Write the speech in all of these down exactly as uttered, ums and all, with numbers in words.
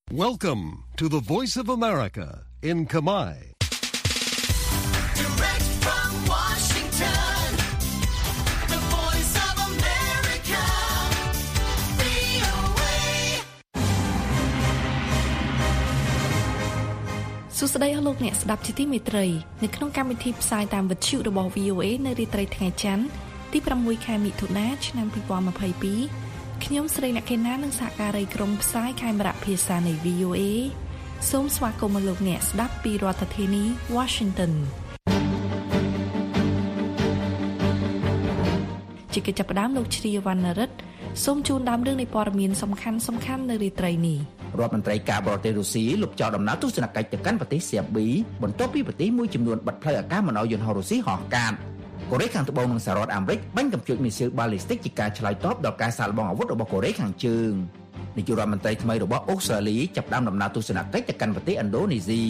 Welcome to the Voice of America in Kamai. Direct from Washington, the Voice of America, វី អូ เอសួស្តីអស់លោកអ្នកស្ដាប់ជាទីមេត្រីនៅក្នុងកម្មវិធីផ្សាយតាមវិទ្យុរបស់ វី អូ เอ នៅរាត្រីថ្ងៃច័ន្ទទីប្រាំមួយខែមិថុនាឆ្នាំពីរពាន់ម្ភៃពីរខ្ញុំស្រីអ្នកកេណានិងសហការីក្រុមផ្សាយខេមរៈភាសានៃ វី អូ เอ សូមស្វាគមន៍លោកអ្នកស្ដាប់ពីរដ្ឋធានី Washington ជាកិច្ចចាប់ផ្ដើមលោកជ្រាវណ្ណរិទ្ធសូមជូនដើមរឿងនៃព័ត៌មានសំខាន់សំខាន់នៅរាត្រីនេះរដ្ឋមន្ត្រីការបរទេសរុស្ស៊ីលុបចោលដំណើរទស្សនកិច្ចទៅកាន់ប្រទេសសេប៊ីបន្ទាប់ពីប្រទេសមួយចំនួនបិទផ្លូវអាកាសមិនឲ្យយន្តហោះរុស្ស៊ីហោះកាត់កូរ៉េខាងត្បូងនិងសហរដ្ឋអាមេរិកបាញ់កាំជ្រួចមីស៊ីលបាល់លីស្ទិកជាការឆ្លើយតបដល់ការសាកល្បងអាវុធរបស់កូរ៉េខាងជើងនាយករដ្ឋមន្ត្រីថ្មីរបស់អូស្ត្រាលីចាប់ផ្ដើមដំណើរទស្សនកិច្ចទៅកាន់ប្រទេសឥណ្ឌូនេស៊ី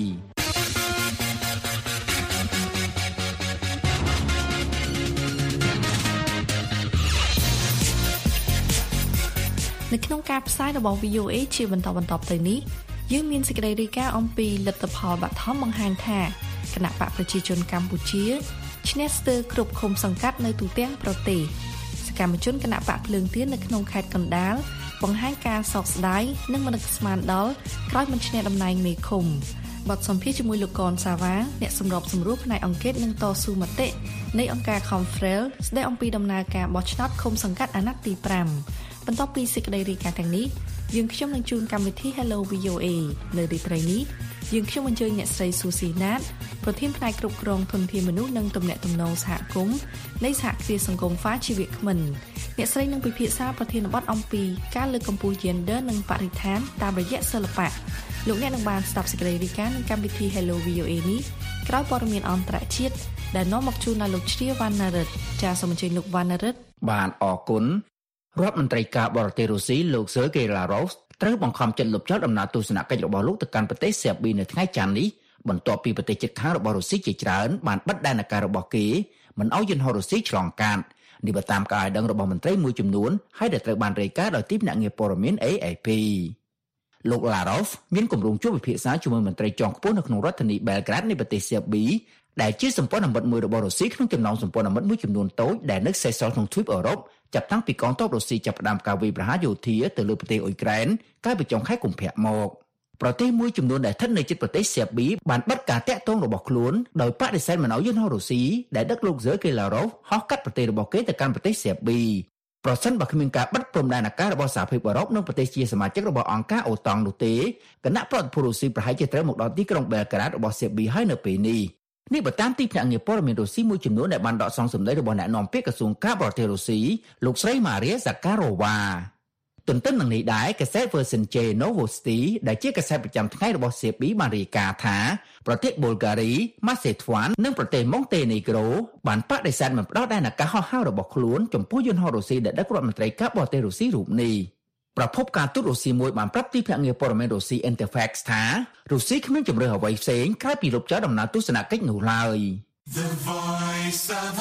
នៅក្នុងការផ្សាយរបស់ វី អូ เอ ជាបន្តបន្តទៅនេះយើងមានសេចក្តីរាយការណ៍អំពីលទ្ធផលបឋមបង្ហាញថាគណៈបកប្រជាជនកម្ពុជាឈ្នះស្ទើរគ្រប់ឃុំសង្កាត់នៅទូទាំងប្រទេសសកម្មជនគណៈបកភ្លើងទៀននៅក្នុងខេត្តកណ្ដាលបង្ហាញការសោកស្ដាយនិងមិននឹកស្មានដល់ក្រោយមិនឈ្នះតំណែងមេឃុំបទសម្ភាសន៍ជាមួយលោកកនសាវ៉ាអ្នកសម្របសម្រួលផ្នែកអង្គការនិងតស៊ូមតិនៃអង្គការ Confrel ស្ដីអំពីដំណើរការបោះឆ្នោតឃុំសង្កាត់អាណត្តិទីប្រាំបន្ទាប់ពីសេចក្តីរាយការណ៍ទាំងនេះយើងខ្ញុំនឹងជួនកម្មវិធី Hello វី អូ เอ នៅរាត្រីនេះយើងខ្ញុំអញ្ជើញអ្នកស្រីស៊ូស៊ីណាតប្រធានផ្នែកគ្រប់គ្រងធនធានមនុស្សនិងទំនាក់ទំនងសហគមន៍នៃសហគ្រាសសង្គមហ្វាជីវៈក្មិនអ្នកស្រីនឹងពិភាក្សាប្រធានបទអំពីការលើកកម្ពស់ Gender និងបរិស្ថានតាមរយៈសិល្បៈលោកអ្នកនឹងបានស្ដាប់សេចក្តីរាយការណ៍នៃកម្មវិធី Hello វី អូ เอ នេះក្រោយព័ត៌មានអន្តរជាតិដែលនាំមកជូនដល់លោកជ្រាវណ្ណរិទ្ធចាសសូមអញ្ជើញលោកវណ្ណរិទ្ធបានអរគុណរដ្ឋមន្ត្រីការបរទេសរុស្ស៊ីលោកស៊ឺហ្គេឡារ៉ូសត្រូវបង្ខំចិត្តលុបចោលដំណើរទស្សនកិច្ចរបស់លោកទៅកាន់ប្រទេសសេប៊ីនៅថ្ងៃច័ន្ទនេះបន្ទាប់ពីប្រទេសជិតខាងរបស់រុស្ស៊ីជាច្រើនបានបិទដែនការរបស់គេមិនឲ្យយន្តហោះរុស្ស៊ីឆ្លងកាត់នេះបើតាមការឲ្យដឹងរបស់មន្ត្រីមួយចំនួនហើយដែលត្រូវបានរាយការណ៍ដោយទីភ្នាក់ងារព័ត៌មាន เอ เอ พี លោកឡារ៉ូសមានគម្រោងជួបពិភាក្សាជាមួយមន្ត្រីជាន់ខ្ពស់នៅក្នុងរដ្ឋធានីបែលក្រាដនៃប្រទេសសេប៊ីដែលជាសម្ព័ន្ធមិត្តមួយរបស់រុស្ស៊ីក្នុងចំណោមសម្ព័ន្ធមិត្តមួយចំនួនតូចដែលនៅសេសសល់ក្នុងទ្វីបអឺរ៉ុបចាប់តាំងពីកងទ័ពរុស្ស៊ីចាប់ផ្ដើមការវាយប្រហារយោធាទៅលើប្រទេសអ៊ុយក្រែនកាលពីចុងខែកុម្ភៈមកប្រទេសមួយចំនួនដែលស្ថិតនៅជិតប្រទេសសេប៊ីបានបិទការតាក់ទងរបស់ខ្លួនដោយបដិសេធមិនឲ្យយន្តហោះរុស្ស៊ីដែលដឹកលោកស៊ឺហ្គេឡារ៉ូវហោះកាត់ប្រទេសរបស់គេទៅកាន់ប្រទេសសេប៊ីប្រសិនបើគ្មានការបិទព្រំដែនអាកាសរបស់សហភាពអឺរ៉ុបនិងប្រទេសជាសមាជិករបស់អង្គការអូតង់នោះទេគណៈប្រតិភូរុស្ស៊ីប្រហែលជាត្រូវមកដល់ទីក្រុងបែលក្រាដរបស់សេប៊ីហើយនៅពេលនេះនេះបើតាមទីភ្នាក់ងារព័ត៌មានរុស្ស៊ីមួយចំនួនដែលបានដកស្រង់សម្ដីរបស់អ្នកនាំពាក្យក្រសួងការបរទេសរុស្ស៊ីលោកស្រីម៉ារីហ្សាការ៉ូវ៉ាទន្ទឹមនឹងនេះដែរកាសែត Versenche Novosti ដែលជាកាសែតប្រចាំថ្ងៃរបស់សេប៊ីបានរាយការណ៍ថាប្រទេសប៊ុលហ្គារី ម៉ាសេធ្វាននិងប្រទេសម៉ុងតេនីក្រូបានបដិសេធមិនផ្ដល់ដែនអាកាសហោះហើររបស់ខ្លួនចំពោះយន្តហោះរុស្ស៊ីដែលដឹករដ្ឋមន្ត្រីការបរទេសរុស្ស៊ីរូបនេះប្រភពការទូតរុស្ស៊ីមួយបានប្រាប់ទីភ្នាក់ងារព័ត៌មានរុស្ស៊ី Interfax ថារុស្ស៊ីគ្មានជំរឿនអ្វីផ្សេងក្រៅពីលុបចោលដំណើរទស្សនកិច្ចនោះឡើយ The Voice of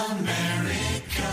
America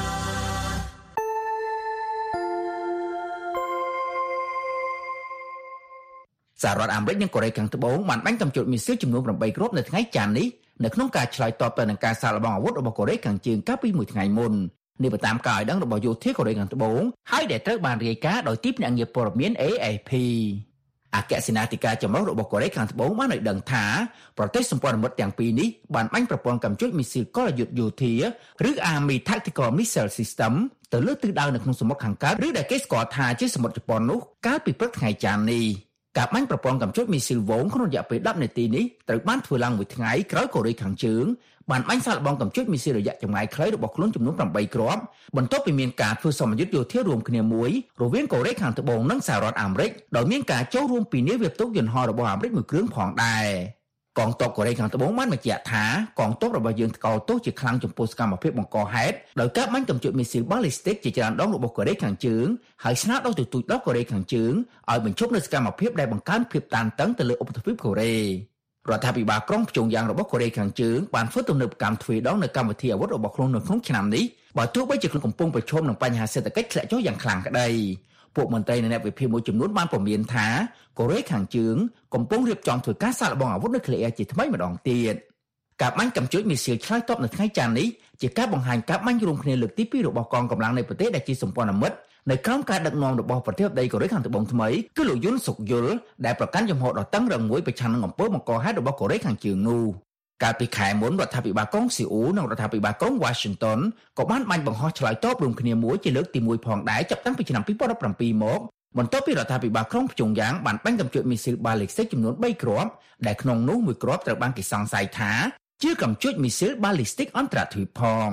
សហរដ្ឋអាមេរិកនិងកូរ៉េខាងត្បូងបានបាញ់កាំជ្រួចមីស៊ីលចំនួនប្រាំបីគ្រាប់នៅថ្ងៃច័ន្ទនេះនៅក្នុងការឆ្លើយតបទៅនឹងការសាកល្បងអាវុធរបស់កូរ៉េខាងជើងកាលពីមួយថ្ងៃមុននេះបើតាមការឲ្យដឹងរបស់យោធាកូរ៉េខាងត្បូងហើយដែលត្រូវបានរាយការណ៍ដោយទីភ្នាក់ងារព័ត៌មាន เอ เอ พี អគ្គសេនាធិការចម្រុះរបស់កូរ៉េខាងត្បូងបានឲ្យដឹងថាប្រទេសសម្ព័ន្ធមិត្តទាំងពីរនេះបានបាញ់ប្រព័ន្ធកាំជ្រួចមីស៊ីលកលយុទ្ធយោធាឬ Army Tactical Missile System ទៅលើទិសដៅនៅក្នុងសមុទ្រខាងកើតឬដែលគេស្គាល់ថាជាសមុទ្រជប៉ុននោះកាលពីព្រឹកថ្ងៃច័ន្ទនេះការបាញ់ប្រព័ន្ធកាំជ្រួចមីស៊ីលវងក្នុងរយៈពេលដប់នាទីនេះត្រូវបានធ្វើឡើងមួយថ្ងៃក្រោយកូរ៉េខាងជើងបានបាញ់សាកល្បងកាំជ្រួចមីស៊ីលរយៈចម្ងាយខ្លីរបស់ខ្លួនចំនួនប្រាំបីគ្រាប់បន្ទាប់ពីមានការធ្វើសម្ពយុទ្ធយោធារួមគ្នាមួយរវាងកូរ៉េខាងត្បូងនិងសហរដ្ឋអាមេរិកដោយមានការចូលរួមពីនាវាផ្ទុកយន្តហោះរបស់អាមេរិកមួយគ្រឿងផងដែរកងទ័ពកូរ៉េខាងត្បូងបានបញ្ជាក់ថាកងទ័ពរបស់យើងថ្កោលទោសជាខ្លាំងចំពោះសកម្មភាពបង្កហេតុដោយការបាញ់កាំជ្រួចមីស៊ីលបាល់លីស្ទិកជាច្រើនដងរបស់កូរ៉េខាងជើងហើយស្នើដល់ទទូចដល់កូរ៉េខាងជើងឲ្យបញ្ឈប់នូវសកម្មភាពដែលបង្កើនភាពតានតឹងទៅលើឧបទ្វីបកូរ៉េរដ្ឋាភិបាលក្រុងព្យុងយ៉ាងរបស់កូរ៉េខាងជើងបានធ្វើទំនើបកម្មទ្វេដងនៅកម្មវិធីអាវុធរបស់ខ្លួននៅក្នុងឆ្នាំនេះបើទោះបីជាខ្លួនកំពុងប្រឈមនឹងបញ្ហាសេដ្ឋកិច្ចធ្លាក់ចុះយ៉ាងខ្លាំងក្តីពួកមន្ត្រីនៃអ្នកវិភាគមួយចំនួនបានព្រមានថាកូរ៉េខាងជើងកំពុងរៀបចំធ្វើការសាកល្បងអាវុធនុយក្លេអ៊ែរជាថ្មីម្ដងទៀតការបាញ់កាំជ្រួចមីស៊ីលឆ្លើយតបនៅថ្ងៃច័ន្ទនេះជាការបង្ហាញការបាញ់រួមគ្នាលើកទីពីររបស់កងកម្លាំងនៃប្រទេសដែលជាសម្ព័ន្ធមិត្តនៅក្រោមការដឹកនាំរបស់ប្រធានាធិបតីកូរ៉េខាងត្បូងថ្មីគឺលោកយុនសុកយុលដែលប្រកាន់ជំហរដ៏តឹងរ៉ឹងមួយប្រឆាំងនឹងអំពើបង្កហេតុរបស់កូរ៉េខាងជើងនោះកាលពីខែមុនរដ្ឋាភិបាលក្រុងស៊េអ៊ូលនិងរដ្ឋាភិបាលក្រុង Washington ក៏បានបាញ់បង្ហោះឆ្លើយតបរួមគ្នាមួយជាលើកទីមួយផងដែរចាប់តាំងពីឆ្នាំពីរពាន់ដប់ប្រាំពីរមកបន្ទាប់ពីរដ្ឋាភិបាលក្រុងព្យុងយ៉ាងបានបាញ់កាំជ្រួចមីស៊ីលបាឡេស្ទិកចំនួនបីគ្រាប់ដែលក្នុងនោះមួយគ្រាប់ត្រូវបានគេសង្ស័យថាជាកាំជ្រួចមីស៊ីលបាឡេស្ទិកអន្តរជាតិផង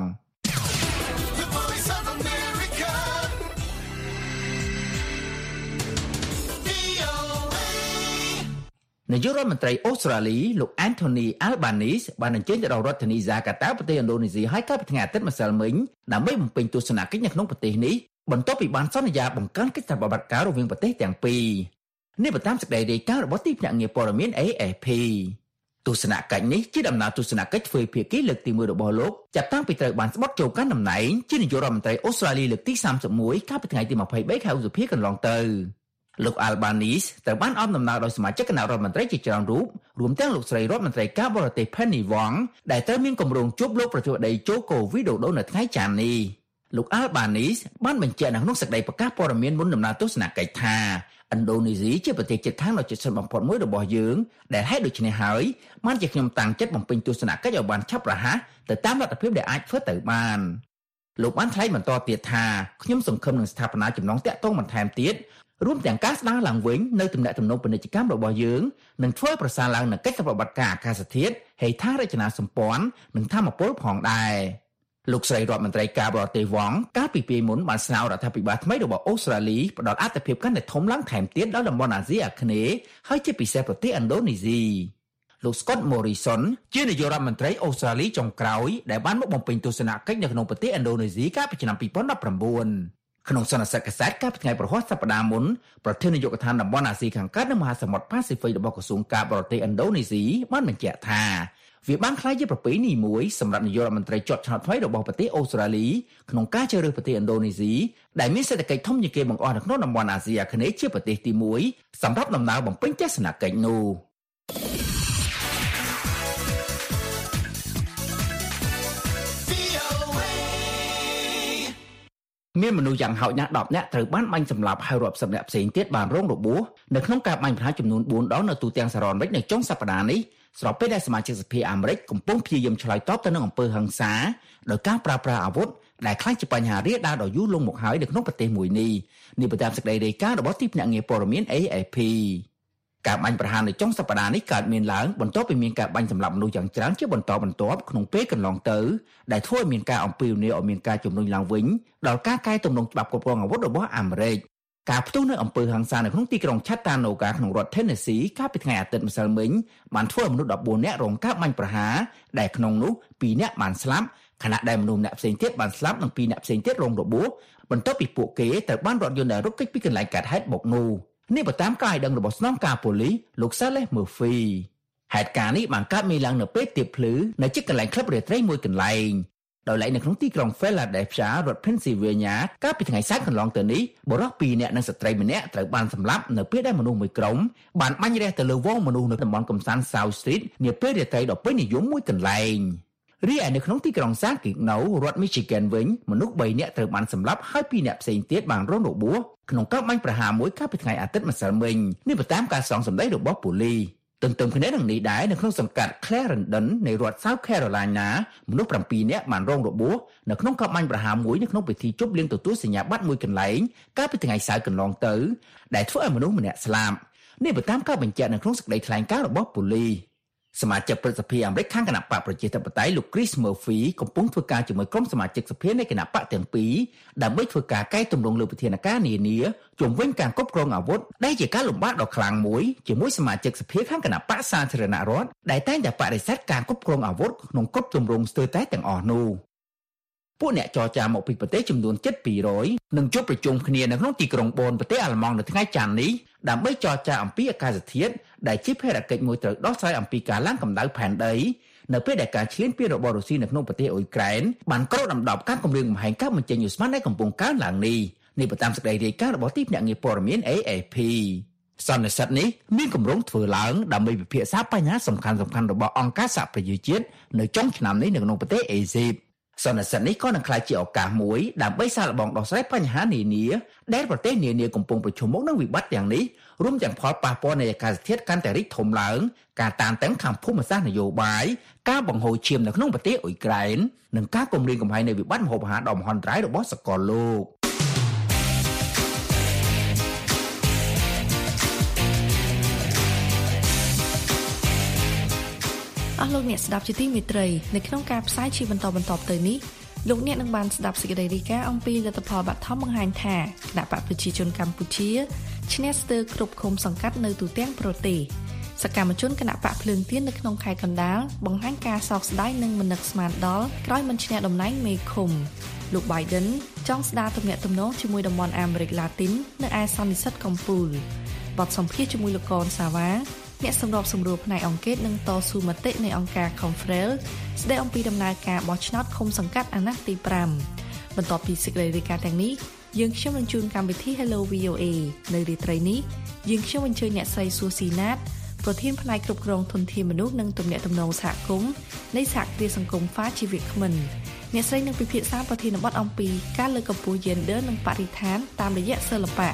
នាយករដ្ឋមន្ត្រីអូស្ត្រាលីលោក Anthony Albanese បានអញ្ជើញទៅដល់រដ្ឋធានី Jakarta ប្រទេសឥណ្ឌូនេស៊ីឲ្យកាលពីថ្ងៃអាទិត្យម្សិលមិញដើម្បីបំពេញទស្សនកិច្ចនៅក្នុងប្រទេសនេះបន្ទាប់ពីបានសន្យាបង្កើនកិច្ចសហប្រតិបត្តិការរវាងប្រទេសទាំងពីរនេះបើតាមសេចក្តីរាយការណ៍របស់ទីភ្នាក់ងារព័ត៌មាន A F P ទស្សនកិច្ចនេះជាដំណើរទស្សនកិច្ចធ្វើភាគីលើកទីមួយរបស់លោកចាប់តាំងពីត្រូវបានស្បត់ចូលកាន់តំណែងជានាយករដ្ឋមន្ត្រីអូស្ត្រាលីលើកទីសាមសិបមួយកាលពីថ្ងៃទីម្ភៃបីខែឧសភាកន្លងទៅលោក Albanese ត្រូវបានអមដំណើរដោយសមាជិកគណៈរដ្ឋមន្ត្រីជាច្រើនរូបរួមទាំងលោកស្រីរដ្ឋមន្ត្រីការបរទេស Penny Wong ដែលត្រូវមានគម្រោងជួបលោកប្រធានាធិបតី Joko Widodo នៅថ្ងៃច័ន្ទនេះលោក Albanese បានបញ្ជាក់នៅក្នុងសេចក្តីប្រកាសព័ត៌មានមុនដំណើរទស្សនកិច្ចថាឥណ្ឌូនេស៊ីជាប្រទេសជិតខាងដ៏ជិតស្និទ្ធបំផុតមួយរបស់យើងដែលហេតុដូច្នេះហើយបានជាខ្ញុំតាំងចិត្តបំពេញទស្សនកិច្ចឲ្យបានឆាប់រហ័សទៅតាមលទ្ធភាពដែលអាចធ្វើទៅបានលោកបានថ្លែងបន្តទៀតថាខ្ញុំសង្ឃឹមនឹងស្ថាបនាចំណងតាក់ទងបន្ថែមទៀតរួមទាំងការស្ដារឡើងវិញនៅទំនាក់ទំនងពាណិជ្ជកម្មរបស់យើងនិងធ្វើប្រសើរឡើងនូវកិច្ចប្រតិបត្តិការអាកាសធាតុហេដ្ឋារចនាសម្ព័ន្ធនិងធម្មពលផងដែរលោកស្រីរដ្ឋមន្ត្រីការបរទេសវ៉ងកាលពីពេលមុនបានស្នើរដ្ឋាភិបាលថ្មីរបស់អូស្ត្រាលីផ្ដល់អត្ថប្រយោជន៍កាន់តែធំឡើងថែមទៀតដល់តំបន់អាស៊ីអាគ្នេយ៍ហើយជាពិសេសប្រទេសឥណ្ឌូនេស៊ីលោក Scott Morrison ជានាយករដ្ឋមន្ត្រីអូស្ត្រាលីចុងក្រោយដែលបានមកបំពេញទស្សនកិច្ចនៅក្នុងប្រទេសឥណ្ឌូនេស៊ីកាលពីឆ្នាំពីរពាន់ដប់ប្រាំបួនក្នុងសន្និសីទកាសែតកាលពីថ្ងៃប្រហ័សសប្តាហ៍មុនប្រធាននាយកដ្ឋានតំបន់អាស៊ីខាងកើតនិងមហាសមុទ្រប៉ាស៊ីហ្វិករបស់ក្រសួងការបរទេសឥណ្ឌូនេស៊ីបានបញ្ជាក់ថាវាបានក្លាយជាប្រពៃណីមួយសម្រាប់នាយករដ្ឋមន្ត្រីជាប់ឆ្នោតថ្មីរបស់ប្រទេសអូស្ត្រាលីក្នុងការជ្រើសរើសប្រទេសឥណ្ឌូនេស៊ីដែលមានសេដ្ឋកិច្ចធំជាងគេបង្អស់នៅក្នុងតំបន់អាស៊ីអាគ្នេយ៍ជាប្រទេសទីមួយសម្រាប់ដំណើរបំពេញទស្សនកិច្ចនោះមានមនុស្សយ៉ាងហោចណាស់ដប់នាក់ត្រូវបានបាញ់សម្លាប់ហើយរាប់សិបនាក់ផ្សេងទៀតបានរងរបួសនៅក្នុងការបាញ់ប្រហារចំនួនបួនដងនៅទូទាំងសហរដ្ឋអាមេរិកនៅចុងសប្តាហ៍នេះស្របពេលដែលសមាជិកសភាអាមេរិកកំពុងព្យាយាមឆ្លើយតបទៅនឹងអំពើហិង្សាដោយការប្រើប្រាស់អាវុធដែលក្លាយជាបញ្ហារាលដាលដ៏យូរលង់មកហើយនៅក្នុងប្រទេសមួយនេះនេះបើតាមសេចក្តីរាយការណ៍របស់ទីភ្នាក់ងារព័ត៌មាន A F P ការបាញ់ប្រហារនៅចុងសប្តាហ៍នេះកើតមានឡើងបន្ទាប់ពីមានការបាញ់សម្លាប់មនុស្សយ៉ាងច្រើនជាបន្តបន្ទាប់ក្នុងពេលកន្លងទៅដែលធ្វើឲ្យមានការអំពាវនាវឲ្យមានការជំរុញឡើងវិញដល់ការកែទម្រង់ច្បាប់គ្រប់គ្រងអាវុធរបស់អាមេរិកការផ្ទុះនៅអំពើហិង្សានៅក្នុងទីក្រុង Chattanooga ក្នុងរដ្ឋ Tennessee កាលពីថ្ងៃអាទិត្យម្សិលមិញបានធ្វើឲ្យមនុស្សដប់បួននាក់រងការបាញ់ប្រហារដែលក្នុងនោះពីរនាក់បានស្លាប់ខណៈដែលមនុស្សម្នាក់ផ្សេងទៀតបានស្លាប់និងពីរនាក់ផ្សេងទៀតរងរបួសបន្ទាប់ពីពួកគេត្រូវបានរថយន្តដែលរុកគេចពីកន្លែងកើតហេតុបុកនោះនេះបើតាមការឲ្យដឹងរបស់ស្នងការប៉ូលីសលោក Saleh Murphy ហេតុការណ៍នេះបានកើតមានឡើងនៅពេលទៀបភ្លឺនៅជិតកន្លែងក្លឹបរាត្រីមួយកន្លែងដោយឡែកនៅក្នុងទីក្រុង Philadelphia រដ្ឋ Pennsylvania កាលពីថ្ងៃសៅរ៍កន្លងទៅនេះបុរសពីរនាក់និងស្ត្រីម្នាក់ត្រូវបានសម្លាប់នៅពេលដែលមនុស្សមួយក្រុមបានបាញ់រះទៅលើវងមនុស្សនៅតំបន់កំសាន្ត South Street នាពេលរាត្រីដ៏ពេញនិយមមួយកន្លែងរីឯនៅក្នុងទីក្រុង Saginaw រដ្ឋ Michigan វិញមនុស្សបីនាក់ត្រូវបានសម្លាប់ហើយពីរនាក់ផ្សេងទៀតបានរងរបួសក្នុងការបាញ់ប្រហារមួយកាលពីថ្ងៃអាទិត្យម្សិលមិញនេះបើតាមការស្រង់សម្ដីរបស់ប៉ូលីសទន្ទឹមគ្នានឹងនេះដែរនៅក្នុងសង្កាត់ Clarendon នៃរដ្ឋ South Carolina មនុស្សប្រាំពីរនាក់បានរងរបួសនៅក្នុងការបាញ់ប្រហារមួយនៅក្នុងពិធីជប់លៀងទទួលសញ្ញាបត្រមួយកន្លែងកាលពីថ្ងៃសៅរ៍កន្លងទៅដែលធ្វើឲ្យមនុស្សម្នាក់ស្លាប់នេះបើតាមការបញ្ជាក់នៅក្នុងសេចក្តីថ្លែងការណ៍របស់ប៉ូលីសសមាជិកព្រឹទ្ធសភាអាមេរិកខាងគណៈបកប្រជាធិបតេយ្យលោក Chris Murphy កំពុងធ្វើការជាមួយក្រុមសមាជិកសភានៃគណៈបកទាំងពីរដើម្បីធ្វើការកែតម្រង់លើវិធានការនានាជុំវិញការគ្រប់គ្រងអាវុធដែលជាការលំបាកដ៏ខ្លាំងមួយជាមួយសមាជិកសភាខាងគណៈបកសាធារណរដ្ឋដែលតែងតែបដិសេធការគ្រប់គ្រងអាវុធក្នុងគ្រប់ទម្រង់ស្ទើរតែទាំងអស់នោះពួកអ្នកចរចាមកពីប្រទេសចំនួនជិតពីររយនឹងជួបប្រជុំគ្នានៅក្នុងទីក្រុងបូនប្រទេសអាល្លឺម៉ង់នៅថ្ងៃច័ន្ទនេះដើម្បីចរចាអំពីអាកាសធាតុដែលជាភារកិច្ចមួយត្រូវដោះស្រាយអំពីការឡើងកម្ដៅផែនដីនៅពេលដែលការឈ្លានពានរបស់រុស្ស៊ីនៅក្នុងប្រទេសអ៊ុយក្រែនបានក្រូតដំដប់ការគម្រាមកំហែងការបញ្ចេញឧស្ម័នដែលកំពុងកើនឡើងនេះនេះបើតាមសេចក្តីរាយការណ៍របស់ទីភ្នាក់ងារព័ត៌មាន A F P សន្និសីទនេះមានគម្រោងធ្វើឡើងដើម្បីពិភាក្សាបញ្ហាសំខាន់ៗរបស់អង្គការសហប្រជាជាតិនៅចុងឆ្នាំនេះនៅក្នុងប្រទេសអេស៊ីបសន្និសីទនេះក៏នឹងក្លាយជាឱកាសមួយដើម្បីសាកល្បងដោះស្រាយបញ្ហានានាដែលប្រទេសនានាកំពុងប្រឈមមុខនឹងវិបត្តិទាំងនេះរួមទាំងផលប៉ះពាល់នៃអាកាសធាតុកាន់តែរីកធំឡើងការតានតឹងខាងភូមិសាស្ត្រនយោបាយការបង្ហូរឈាមនៅក្នុងប្រទេសអ៊ុយក្រែននិងការគំរាមកំហែងនៃវិបត្តិម្ហូបអាហារដ៏មហន្តរាយរបស់សកលលោកអស់លោកអ្នកស្ដាប់ជាទីមេត្រីនៅក្នុងការផ្សាយជាបន្តបន្ទាប់ទៅនេះលោកអ្នកនឹងបានស្ដាប់សេចក្តីរាយការណ៍អំពីលទ្ធផលបឋមបង្ហាញថាគណៈបកប្រជាជនកម្ពុជាឈ្នះស្ទើរគ្រប់ឃុំសង្កាត់នៅទូទាំងប្រទេសសកម្មជនគណៈបកភ្លើងទៀននៅក្នុងខេត្តកណ្ដាលបង្ហាញការសោកស្ដាយនិងមិននឹកស្មានដល់ក្រោយមិនឈ្នះតំណែងមេឃុំលោក Biden ចង់ស្ដារទំនាក់ទំនងជាមួយតំបន់អាមេរិកឡាទីននៅឯសន្និសីទកំពូលបទសម្ភាសន៍ជាមួយលោកកនសាវ៉ាអ្នកសម្របសម្រួលផ្នែកអង្គការនិងតស៊ូមតិនៃអង្គការ Confrel ស្ដីអំពីដំណើរការបោះឆ្នោតឃុំសង្កាត់អាណត្តិទីfiveបន្ទាប់ពីសេចក្តីរាយការណ៍ទាំងនេះយើងខ្ញុំនឹងជួនកម្មវិធី Hello វី អូ เอ នៅរាត្រីនេះយើងខ្ញុំអញ្ជើញអ្នកស្រីសួស៊ីណាតប្រធានផ្នែកគ្រប់គ្រងធនធានមនុស្សនិងទំនាក់ទំនងសហគមន៍នៃសហគ្រាសសង្គម Fast ជីវគ្មិនអ្នកស្រីនឹងពិភាក្សាប្រធានបទអំពីការលើកកម្ពស់ Gender និងបរិស្ថានតាមរយៈសិល្បៈ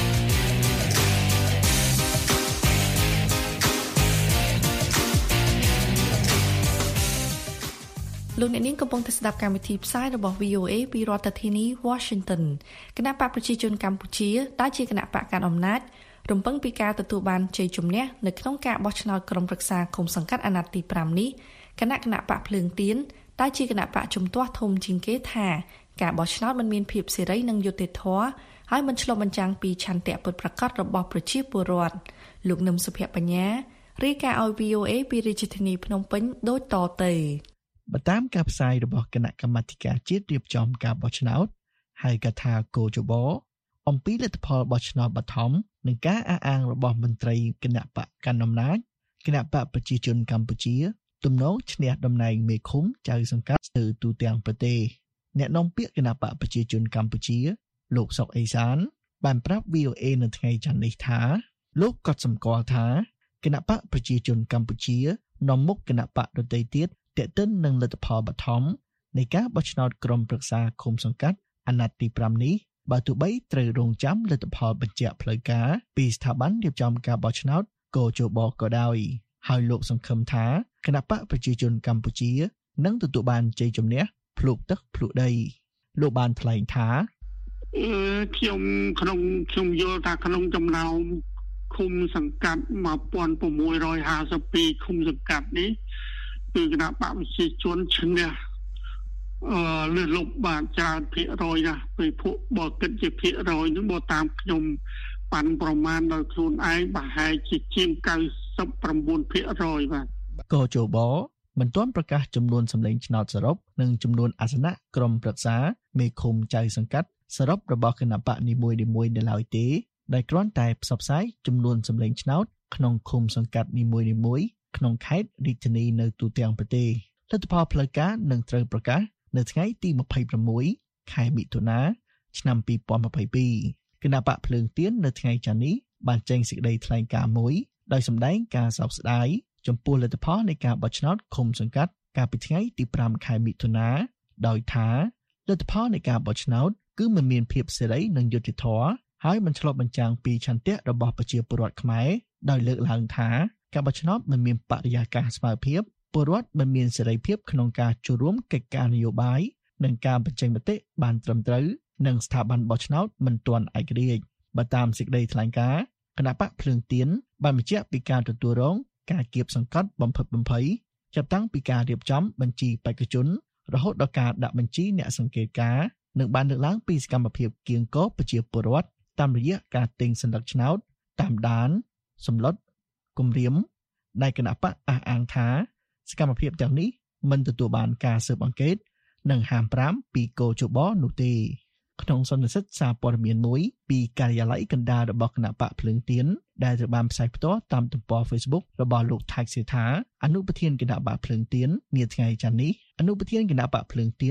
លោកអ្នកនាងកំពុងតែស្ដាប់កម្មវិធីផ្សាយរបស់ វី អូ เอ ពីរដ្ឋធានី Washington គណៈបកប្រជាជនកម្ពុជាដែលជាគណៈបកកណ្ដាលអំណាចរំពឹងពីការទទួលបានជ័យជំនះនៅក្នុងការបោះឆ្នោតក្រុមប្រឹក្សាឃុំសង្កាត់អាណត្តិទីfiveនេះគណៈគណៈបកភ្លើងទៀនដែលជាគណៈបកជំទាស់ធំជាងគេថាការបោះឆ្នោតមិនមានភាពសេរីនិងយុត្តិធម៌ហើយមិនឆ្លុះបញ្ចាំងពីឆន្ទៈពិតប្រាកដរបស់ប្រជាពលរដ្ឋលោកនឹមសុភបញ្ញារាយការណ៍ឲ្យ វី អូ เอ ពីរាជធានីភ្នំពេញដូចតទៅបើតាមការផ្សាយរបស់គណៈកម្មាធិការជាតិរៀបចំការបោះឆ្នោតហៅកាត់ថាកោជបអំពីលទ្ធផលបោះឆ្នោតបឋមនិងការអះអាងរបស់មន្ត្រីគណៈបកកណ្ដាលអំណាចគណៈបកប្រជាជនកម្ពុជាទំនងឈ្នះតំណែងមេឃុំចៅសង្កាត់ទៅទូទាំងប្រទេសអ្នកនាំពាក្យគណៈបកប្រជាជនកម្ពុជាលោកសុកអេសានបានប្រាប់ វី អូ เอ នៅថ្ងៃច័ន្ទនេះថាលោកក៏សម្គាល់ថាគណៈបកប្រជាជនកម្ពុជានាំមុខគណៈបកដទៃទៀតតេតិននឹងលទ្ធផលបឋមនៃការបោះឆ្នោតក្រុមប្រឹក្សាឃុំសង្កាត់អាណត្តិទីfiveនេះបើទោះបីត្រូវរងចាំលទ្ធផលបញ្ជាក់ផ្លូវការពីស្ថាប័នរៀបចំការបោះឆ្នោតកោជបក៏ដោយហើយលោកសង្ឃឹមថាគណៈបកប្រជាជនកម្ពុជានឹងទទួលបានជ័យជំនះភ្លុកទឹកភ្លុកដីលោកបានថ្លែងថាអឺខ្ញុំក្នុងខ្ញុំយល់ថាក្នុងចំណោមឃុំសង្កាត់one thousand six hundred fifty-twoឃុំសង្កាត់នេះគឺគណៈបកប្រជាជនឈ្នះអឺលើលុបបានច្រើនភាគរយណាស់ពីពួកបើគិតជាភាគរយនោះបើតាមខ្ញុំប៉ាន់ប្រមាណដល់ខ្លួនឯងប្រហែលជាជាងninety-nineភាគរយបាទកោជបមិនទាន់ប្រកាសចំនួនសម្លេងឆ្នោតសរុបនិងចំនួនអាសនៈក្រុមប្រឹក្សាមេឃុំចៅសង្កាត់សរុបរបស់គណៈបកនីមួយៗនៅឡើយទេដែលគ្រាន់តែផ្សព្វផ្សាយចំនួនសម្លេងឆ្នោតក្នុងឃុំសង្កាត់នីមួយៗក្នុងខេត្តរាជធានីនៅទូទាំងប្រទេសលទ្ធផលផ្លូវការនឹងត្រូវប្រកាសនៅថ្ងៃទីtwenty-sixខែមិថុនាឆ្នាំtwenty twenty-twoគណៈបកភ្លើងទៀននៅថ្ងៃច័ន្ទនេះបានចេញសេចក្តីថ្លែងការណ៍មួយដោយសម្ដែងការសោកស្ដាយចំពោះលទ្ធផលនៃការបោះឆ្នោតឃុំសង្កាត់កាលពីថ្ងៃទីfiveខែមិថុនាដោយថាលទ្ធផលនៃការបោះឆ្នោតគឺមិនមានភាពសេរីនិងយុត្តិធម៌ហើយមិនឆ្លុះបញ្ចាំងពីឆន្ទៈរបស់ប្រជាពលរដ្ឋខ្មែរដោយលើកឡើងថាការបោះឆ្នោតមិនមានបរិយាកាសស្មើភាពពលរដ្ឋមិនមានសេរីភាពក្នុងការចូលរួមកិច្ចការនយោបាយនិងការបញ្ចេញមតិបានត្រឹមត្រូវនិងស្ថាប័នបោះឆ្នោតមិនទាន់ឯករាជ្យបើតាមសេចក្តីថ្លែងការណ៍គណៈបកភ្លើងទៀនបានបញ្ជាក់ពីការទទួលរងការគៀបសង្កត់បំផិតបំភ័យចាប់តាំងពីការរៀបចំបញ្ជីបេក្ខជនរហូតដល់ការដាក់បញ្ជីអ្នកសង្កេតការណ៍និងបានលើកឡើងពីសកម្មភាពគៀងគរប្រជាពលរដ្ឋតាមរយៈការទិញសន្លឹកឆ្នោតតាមដានសម្លុតគំរាមដែលគណៈបកអះអាងថាសកម្មភាពទាំងនេះមិនទទួលបានការស៊ើបអង្កេតនិងហាមប្រាមពីកោជបនោះទេក្នុងសន្និសីទសារព័ត៌មានមួយពីការិយាល័យកណ្ដាលរបស់គណៈបកភ្លើងទៀនដែលត្រូវបានផ្សាយផ្ទាល់តាមទំព័រ Facebook របស់លោកថៃសេថាអនុប្រធានគណៈបកភ្លើងទៀននាថ្ងៃច័ន្ទនេះអនុប្រធានគណៈបកភ្លើងទៀន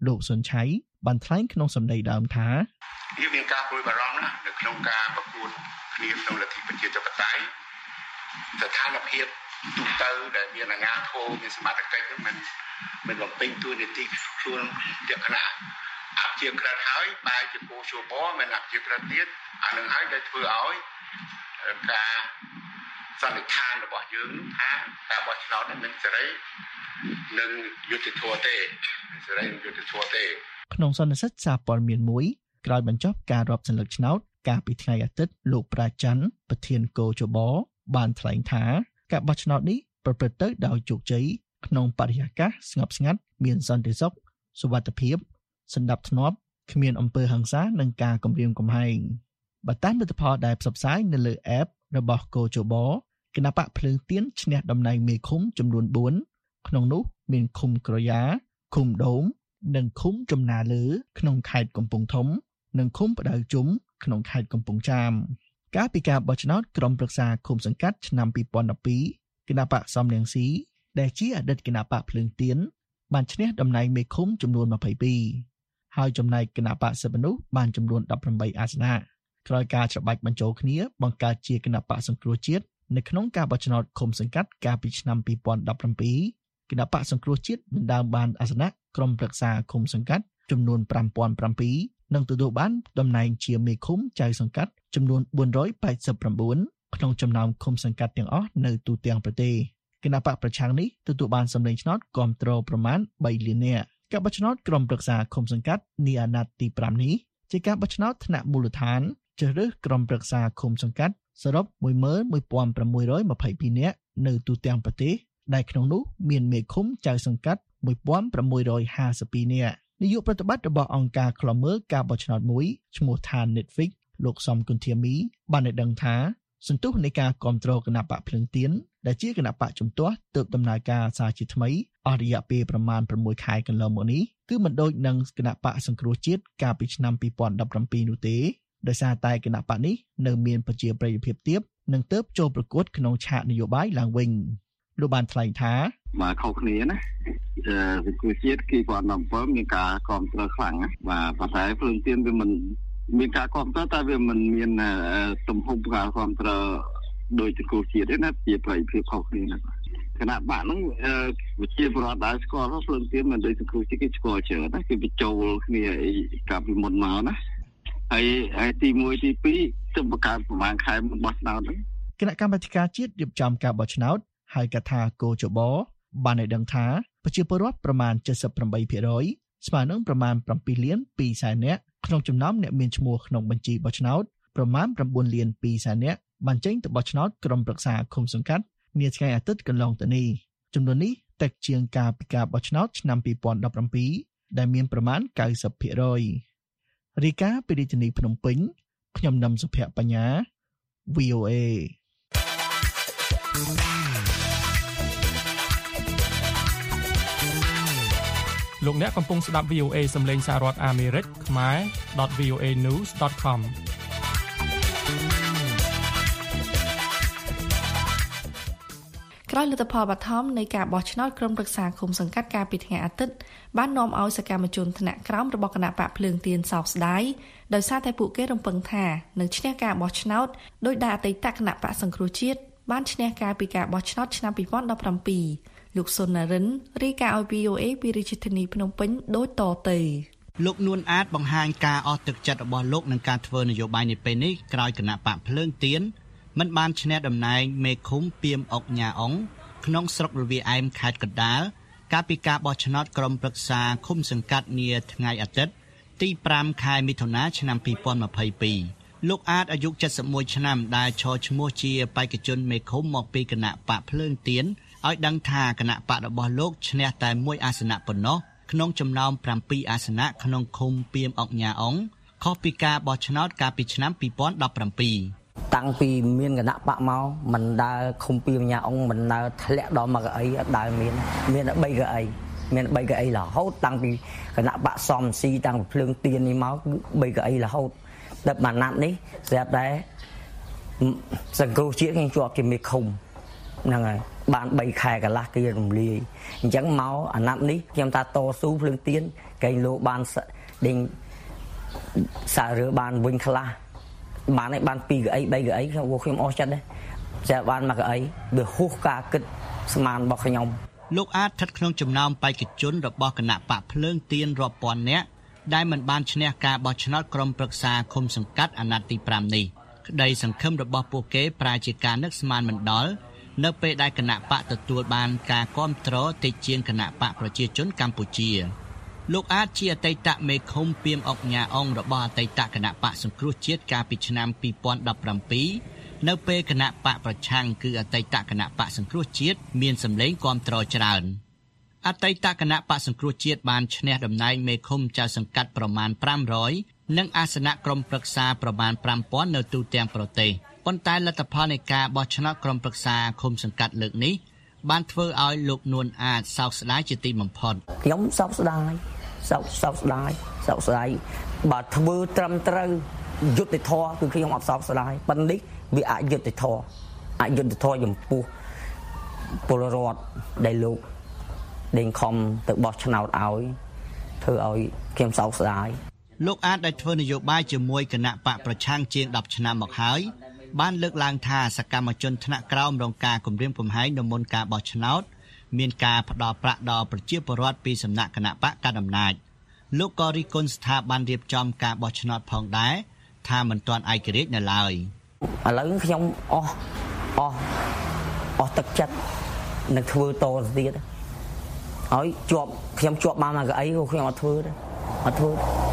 លោកសុនឆៃបានថ្លែងក្នុងសម្ដីដើមថាវាមានការព្រួយបារម្ភណាស់នៅក្នុងការប្រកួតគ្នាក្នុងលទ្ធិប្រជាធិបតេយ្យស្ថានភាពទូទៅដែលមានអាជ្ញាធរមានសមត្ថកិច្ចនឹងមិនមិនបំពេញតួនាទីខ្លួនលក្ខណៈអភិជាក្រិតហើយបែរជាពោជបមិនអភិជាក្រិតទៀតអានឹងហើយដែលធ្វើឲ្យការសន្និដ្ឋានរបស់យើងថាការបោះឆ្នោតនេះមិនសេរីនិងយុត្តិធម៌ទេសេរីនិងយុត្តិធម៌ទេក្នុងសន្និសីទសារព័ត៌មានមួយក្រោយបញ្ចប់ការរាប់សន្លឹកឆ្នោតកាលពីថ្ងៃអាទិត្យលោកប្រាច័ន្ទប្រធានកោជបបានថ្លែងថាការបោះឆ្នោតនេះប្រព្រឹត្តទៅដោយជោគជ័យក្នុងបរិយាកាសស្ងប់ស្ងាត់មានសន្តិសុខសុវត្ថិភាពសណ្ដាប់ធ្នាប់គ្មានអំពើហិង្សានិងការគំរាមកំហែងបើតាមលទ្ធផលដែលផ្សព្វផ្សាយនៅលើ App របស់កោជបគណៈបកភ្លើងទៀនឈ្នះតំណែងមេឃុំចំនួនបួនក្នុងនោះមានឃុំក្រយ៉ាឃុំដូមនិងឃុំចំណាលើក្នុងខេត្តកំពង់ធំនិងឃុំផ្ដៅជុំក្នុងខេត្តកំពង់ចាមកាលពីការបោះឆ្នោតក្រុមប្រឹក្សាឃុំសង្កាត់ឆ្នាំពីរពាន់ដប់ពីរគណៈបកសំរងស៊ីដែលជាអតីតគណៈបកភ្លើងទៀនបានឈ្នះតំណែងមេឃុំចំនួនម្ភៃពីរហើយចំណែកគណៈបកសិទ្ធិមនុស្សបានចំនួនដប់ប្រាំបីអាសនៈក្រោយការច្របាច់បញ្ចូលគ្នាបង្កើតជាគណៈបកសង្គ្រោះជាតិនៅក្នុងការបោះឆ្នោតឃុំសង្កាត់កាលពីឆ្នាំពីរពាន់ដប់ប្រាំពីរគណៈបកសង្គ្រោះជាតិដណ្ដើមបានអាសនៈក្រុមប្រឹក្សាឃុំសង្កាត់ចំនួនប្រាំពាន់ប្រាំពីរនិងទទួលបានតំណែងជាមេឃុំចៅសង្កាត់ចំនួនបួនរយប៉ែតសិបប្រាំបួនក្នុងចំណោមឃុំសង្កាត់ទាំងអស់នៅទូទាំងប្រទេសគណៈបកប្រឆាំងនេះទទួលបានសម្លេងឆ្នោតគាំទ្រប្រមាណបីលាននាក់ការបោះឆ្នោតក្រុមប្រឹក្សាឃុំសង្កាត់នាអាណត្តិទីប្រាំនេះជាការបោះឆ្នោតថ្នាក់មូលដ្ឋានជ្រើសរើសក្រុមប្រឹក្សាឃុំសង្កាត់សរុបមួយម៉ឺនមួយពាន់ប្រាំមួយរយម្ភៃពីរនាក់នៅទូទាំងប្រទេសដែលក្នុងនោះមានមេឃុំចៅសង្កាត់មួយពាន់ប្រាំមួយរយហាសិបពីរនាក់នាយកប្រតិបត្តិរបស់អង្គការឃ្លាំមើលការបោះឆ្នោតមួយឈ្មោះថា Netflix លោកសំគុណធាមីបានឲ្យដឹងថាសន្ទុះនៃការគ្រប់គ្រងគណៈបកភ្លើងទៀនដែលជាគណៈបកជំទាស់ទើបដំណើរការសារជាថ្មីអស់រយៈពេលប្រមាណប្រាំមួយខែកន្លងមកនេះគឺមិនដូចនឹងគណៈបកសង្គ្រោះជាតិកាលពីឆ្នាំពីរពាន់ដប់ប្រាំពីរនោះទេដោយសារតែគណៈបកនេះនៅមានប្រជាប្រិយភាពទាបនិងទើបចូលប្រកួតក្នុងឆាកនយោបាយឡើងវិញលោកបានថ្លែងថាបាទខុសគ្នាណាសង្គ្រោះជាតិគឺគាត់ដល់7មានការគ្រប់គ្រងខ្លាំងណាបាទប៉ុន្តែភ្លើងទៀនវាមិនមានការគ្រប់គ្រងតែវាមិនមានទំហំការគ្រប់គ្រងដោយសង្គ្រោះជាតិទេណាជាប្រតិភិបខុសគ្នាណាគណៈបកហ្នឹងវិជាប្រវត្តិដែលស្គាល់ភ្លើងទៀនមិនដូចសង្គ្រោះជាតិគេស្គាល់ច្រើនណាគេបញ្ចូលគ្នាកាលពីមុនមកណាហើយហើយទីមួយទីពីរទៅបង្កើតប្រមាណខែមុនបោះឆ្នោតហ្នឹងគណៈកម្មាធិការជាតិរៀបចំការបោះឆ្នោតហៅកាត់ថាកោជបបានឲ្យដឹងថាប្រជាពលរដ្ឋប្រមាណ เจ็ดสิบแปดភាគរយ ស្មើនឹងប្រមាណប្រាំពីរលានពីរសែននាក់ក្នុងចំណោមអ្នកមានឈ្មោះក្នុងបញ្ជីបោះឆ្នោតប្រមាណប្រាំបួនលានពីរសែននាក់បានចេញទៅបោះឆ្នោតក្រុមប្រឹក្សាឃុំសង្កាត់នាថ្ងៃអាទិត្យកន្លងទៅនេះចំនួននេះតិចជាងកាលពីការបោះឆ្នោតឆ្នាំពីរពាន់ដប់ប្រាំពីរដែលមានប្រមាណ เก้าสิบភាគរយ រាយការណ៍ពីរាជធានីភ្នំពេញខ្ញុំនឹមសុភ័ក្របញ្ញា វី អូ เอលោកអ្នកកំពុងស្ដាប់ វី អូ เอ សំឡេងសហរដ្ឋអាមេរិកខ្មែរ .វី អូ เอ news .com ក្រោយលទ្ធផលបឋមនៃការបោះឆ្នោតក្រុមប្រឹក្សាឃុំសង្កាត់កាលពីថ្ងៃអាទិត្យបាននាំឲ្យសកម្មជនថ្នាក់ក្រោមរបស់គណៈបកភ្លើងទៀនសោកស្ដាយដោយសារតែពួកគេរំពឹងថានឹងឈ្នះការបោះឆ្នោតដោយដែលអតីតគណៈបកសង្គ្រោះជាតិបានឈ្នះកាលពីការបោះឆ្នោតឆ្នាំពីរពាន់ដប់ប្រាំពីរលោកសុននរិនរាយការណ៍ឲ្យ វី អូ เอ ពីរាជធានីភ្នំពេញដូចតទៅលោកនួនអាតបង្ហាញការអស់ទឹកចិត្តរបស់លោកនឹងការធ្វើនយោបាយនៅពេលនេះក្រោយគណៈបកភ្លើងទៀនមិនបានឈ្នះតំណែងមេឃុំពីមអុកញ៉ាអុងក្នុងស្រុករវាអែមខេត្តកណ្ដាលកាលពីការបោះឆ្នោតក្រុមប្រឹក្សាឃុំសង្កាត់នាថ្ងៃអាទិត្យទីប្រាំខែមិថុនាឆ្នាំពីរពាន់ម្ភៃពីរលោកអាតអាយុเจ็ดสิบเอ็ดឆ្នាំដែលឈរឈ្មោះជាបេក្ខជនមេឃុំមកពីគណៈបកភ្លើងទៀនឲ្យដឹងថាគណៈបករបស់លោកឈ្នះតែមួយអាសនៈប៉ុណ្ណោះក្នុងចំណោមប្រាំពីរអាសនៈក្នុងឃុំពីមអុកញ៉ាអុងខុសពីការបោះឆ្នោតកាលពីឆ្នាំពីរពាន់ដប់ប្រាំពីរតាំងពីមានគណៈបកមកមិនដើរឃុំពីមញ៉ាអុងមិនដើរធ្លាក់ដល់មកកៅអីអត់ដើរមានមានតែបីកៅអីមានបីកៅអីរហូតតាំងពីគណៈបកសំស៊ីតាំងពីភ្លើងទៀននេះមកបីកៅអីរហូតដល់មួយណាត់នេះស្រាប់តែសង្គ្រោះជាតិគេជាប់ជាមេឃុំហ្នឹងហើយបានបីខែកន្លះគេរំលាយអញ្ចឹងមកអាណត្តិនេះខ្ញុំថាតស៊ូភ្លើងទៀនកែងលោកបានដេញសាររើបានវិញខ្លះបានឯបានពីរកៅអីបីកៅអីខ្ញុំខ្ញុំអស់ចិត្តដែរចាបានមកកៅអីវាហួសការគិតស្មានរបស់ខ្ញុំលោកអាចស្ថិតក្នុងចំណោមបេក្ខជនរបស់គណៈបកភ្លើងទៀនរាប់ពាន់នាក់ដែលមិនបានឈ្នះការបោះឆ្នោតក្រុមប្រឹក្សាឃុំសង្កាត់អាណត្តិទីប្រាំនេះក្តីសង្ឃឹមរបស់ពួកគេប្រែជាការនឹកស្មានមិនដល់នៅពេលដែលគណៈបកទទួលបានការគាំទ្រតិចជាងគណៈបកប្រជាជនកម្ពុជាលោកអាចជាអតីតមេឃុំពីមអុកញ៉ាអងរបស់អតីតគណៈបកសង្គ្រោះជាតិកាលពីឆ្នាំពីរពាន់ដប់ប្រាំពីរនៅពេលគណៈបកប្រឆាំងគឺអតីតគណៈបកសង្គ្រោះជាតិមានសម្លេងគាំទ្រច្រើនអតីតគណៈបកសង្គ្រោះជាតិបានឈ្នះតំណែងមេឃុំចៅសង្កាត់ប្រមាណប្រាំរយនិងអាសនៈក្រុមប្រឹក្សាប្រមាណប្រាំពាន់នៅទូទាំងប្រទេសប៉ុន្តែលទ្ធផលនៃការបោះឆ្នោតក្រុមប្រឹក្សាឃុំសង្កាត់លើកនេះបានធ្វើឲ្យលោកនួនអាចសោកស្ដាយជាទីបំផុតខ្ញុំសោកស្ដាយសោកសោកស្ដាយសោកស្ដាយបើធ្វើត្រឹមត្រូវយុត្តិធម៌គឺខ្ញុំអត់សោកស្ដាយប៉ុន្តែនេះវាអយុត្តិធម៌អយុត្តិធម៌ចំពោះពលរដ្ឋដែលលោកដេញខំទៅបោះឆ្នោតឲ្យធ្វើឲ្យខ្ញុំសោកស្ដាយលោកអាចដែលធ្វើនយោបាយជាមួយគណៈបកប្រឆាំងជាងដប់ឆ្នាំមកហើយបានលើកឡើងថាសកម្មជនថ្នាក់ក្រោមរងការគំរាមកំហែងនៅមុនការបោះឆ្នោតមានការផ្ដល់ប្រាក់ដល់ប្រជាពលរដ្ឋពីសំណាក់គណៈបកកណ្ដាលអំណាចលោកក៏រិះគន់ស្ថាប័នរៀបចំការបោះឆ្នោតផងដែរថាមិនទាន់ឯករាជ្យនៅឡើយឥឡូវខ្ញុំអស់អស់អស់ទឹកចិត្តនឹងធ្វើតទៅទៀតហើយជាប់ខ្ញុំជាប់បានមកកៅអីក៏ខ្ញុំអត់ធ្វើដែរអត់ធ្វើ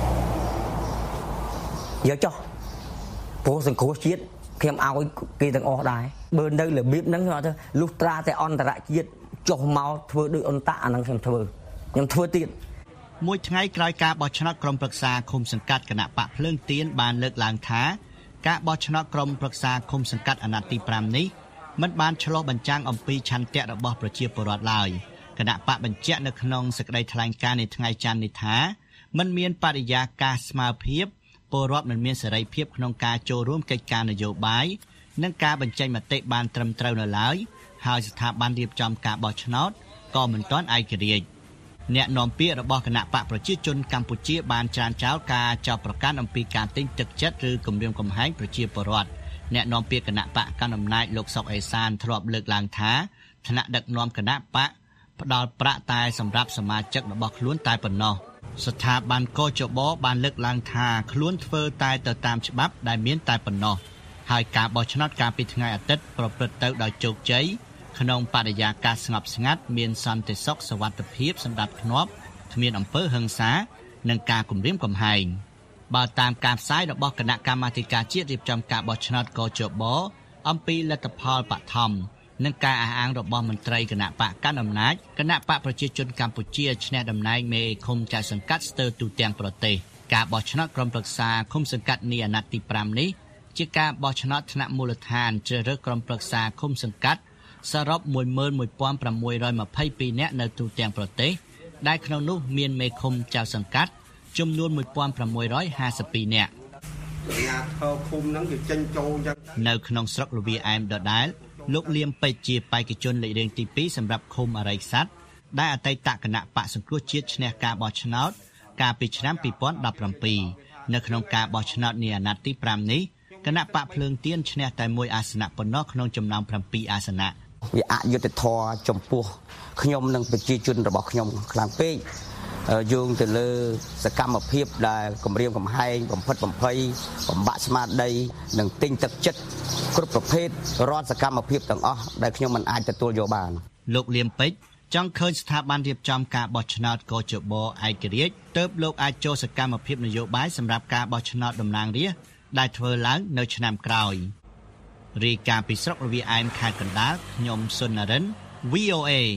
យកចុះព្រោះសង្គ្រោះជាតិខ្ញុំឲ្យគេទាំងអស់ដែរបើនៅរបៀបហ្នឹងខ្ញុំអត់ធ្វើលុះត្រាតែអន្តរជាតិចុះមកធ្វើដូចអន្តៈអាហ្នឹងខ្ញុំធ្វើខ្ញុំធ្វើទៀតមួយថ្ងៃក្រោយការបោះឆ្នោតក្រុមប្រឹក្សាឃុំសង្កាត់គណៈបកភ្លើងទៀនបានលើកឡើងថាការបោះឆ្នោតក្រុមប្រឹក្សាឃុំសង្កាត់អាណត្តិទីប្រាំនេះមិនបានឆ្លុះបញ្ចាំងអំពីឆន្ទៈរបស់ប្រជាពលរដ្ឋឡើយគណៈបកបញ្ជាក់នៅក្នុងសេចក្តីថ្លែងការណ៍នៃថ្ងៃច័ន្ទនេះថាមិនមានបរិយាកាសស្មើភាពពលរដ្ឋមិនមានសេរីភាពក្នុងការចូលរួមកិច្ចការនយោបាយនិងការបញ្ចេញមតិបានត្រឹមត្រូវនៅឡើយហើយស្ថាប័នរៀបចំការបោះឆ្នោតក៏មិនទាន់ឯករាជ្យអ្នកនាំពាក្យរបស់គណៈបកប្រជាជនកម្ពុជាបានច្រានចោលការចោទប្រកាន់អំពីការទិញទឹកចិត្តឬគំរាមកំហែងប្រជាពលរដ្ឋអ្នកនាំពាក្យគណៈបកកណ្ដាលអំណាចលោកសុកអេសានធ្លាប់លើកឡើងថាថ្នាក់ដឹកនាំគណៈបកផ្ដល់ប្រាក់តែសម្រាប់សមាជិករបស់ខ្លួនតែប៉ុណ្ណោះស្ថាប័នកោចបបានលើកឡើងថាខ្លួនធ្វើតែទៅតាមច្បាប់ដែលមានតែប៉ុណ្ណោះហើយការបោះឆ្នោតកាលពីថ្ងៃអាទិត្យប្រព្រឹត្តទៅដោយជោគជ័យក្នុងបរិយាកាសស្ងប់ស្ងាត់មានសន្តិសុខសុវត្ថិភាពសម្រាប់ធ្នាប់គ្មានអំពើហិង្សានិងការគំរាមកំហែងបើតាមការផ្សាយរបស់គណៈកម្មាធិការជាតិរៀបចំការបោះឆ្នោតកោចបអំពីលទ្ធផលបឋមនិងការអះអាងរបស់មន្ត្រីគណៈបកកណ្ដាលអំណាចគណៈបកប្រជាជនកម្ពុជាឈ្នះតំណែងមេឃុំចៅសង្កាត់ស្ទើរទូទាំងប្រទេសការបោះឆ្នោតក្រុមប្រឹក្សាឃុំសង្កាត់នេះអាណត្តិទីប្រាំនេះជាការបោះឆ្នោតថ្នាក់មូលដ្ឋានជ្រើសរើសក្រុមប្រឹក្សាឃុំសង្កាត់សរុបមួយម៉ឺនមួយពាន់ប្រាំមួយរយម្ភៃពីរនាក់នៅទូទាំងប្រទេសដែលក្នុងនោះមានមេឃុំចៅសង្កាត់ចំនួនមួយពាន់ប្រាំមួយរយហាសិបពីរនាក់អាធរឃុំហ្នឹងវាចេញចូលយ៉ាងនៅក្នុងស្រុកលវាអែមដដែលលោកលៀមពេជ្រជាបេក្ខជនលេខរៀងទីពីរសម្រាប់ឃុំអរិយស័ព្ទដែលអតីតគណៈបកសង្គ្រោះជាតិឈ្នះការបោះឆ្នោតកាលពីឆ្នាំពីរពាន់ដប់ប្រាំពីរនៅក្នុងការបោះឆ្នោតនេះអាណត្តិទីប្រាំនេះគណៈបកភ្លើងទៀនឈ្នះតែមួយអាសនៈប៉ុណ្ណោះក្នុងចំណោមប្រាំពីរអាសនៈវាអយុត្តិធម៌ចំពោះខ្ញុំនិងប្រជាជនរបស់ខ្ញុំខ្លាំងពេកយោងទៅលើសកម្មភាពដែលគម្រាមកំហែងបំផិតបំភ័យបំបាក់ស្មារតីនិងទិញទឹកចិត្តគ្រប់ប្រភេទរាល់សកម្មភាពទាំងអស់ដែលខ្ញុំមិនអាចទទួលយកបានលោកលៀមពេជ្រចង់ឃើញស្ថាប័នរៀបចំការបោះឆ្នោតកោចបឯករាជ្យទើបលោកអាចចូលសកម្មភាពនយោបាយសម្រាប់ការបោះឆ្នោតតំណាងរាស្ត្រដែលធ្វើឡើងនៅឆ្នាំក្រោយរាយការណ៍ពីស្រុកលវាអែមខេត្តកណ្ដាលខ្ញុំសុននរិន វី អូ អេ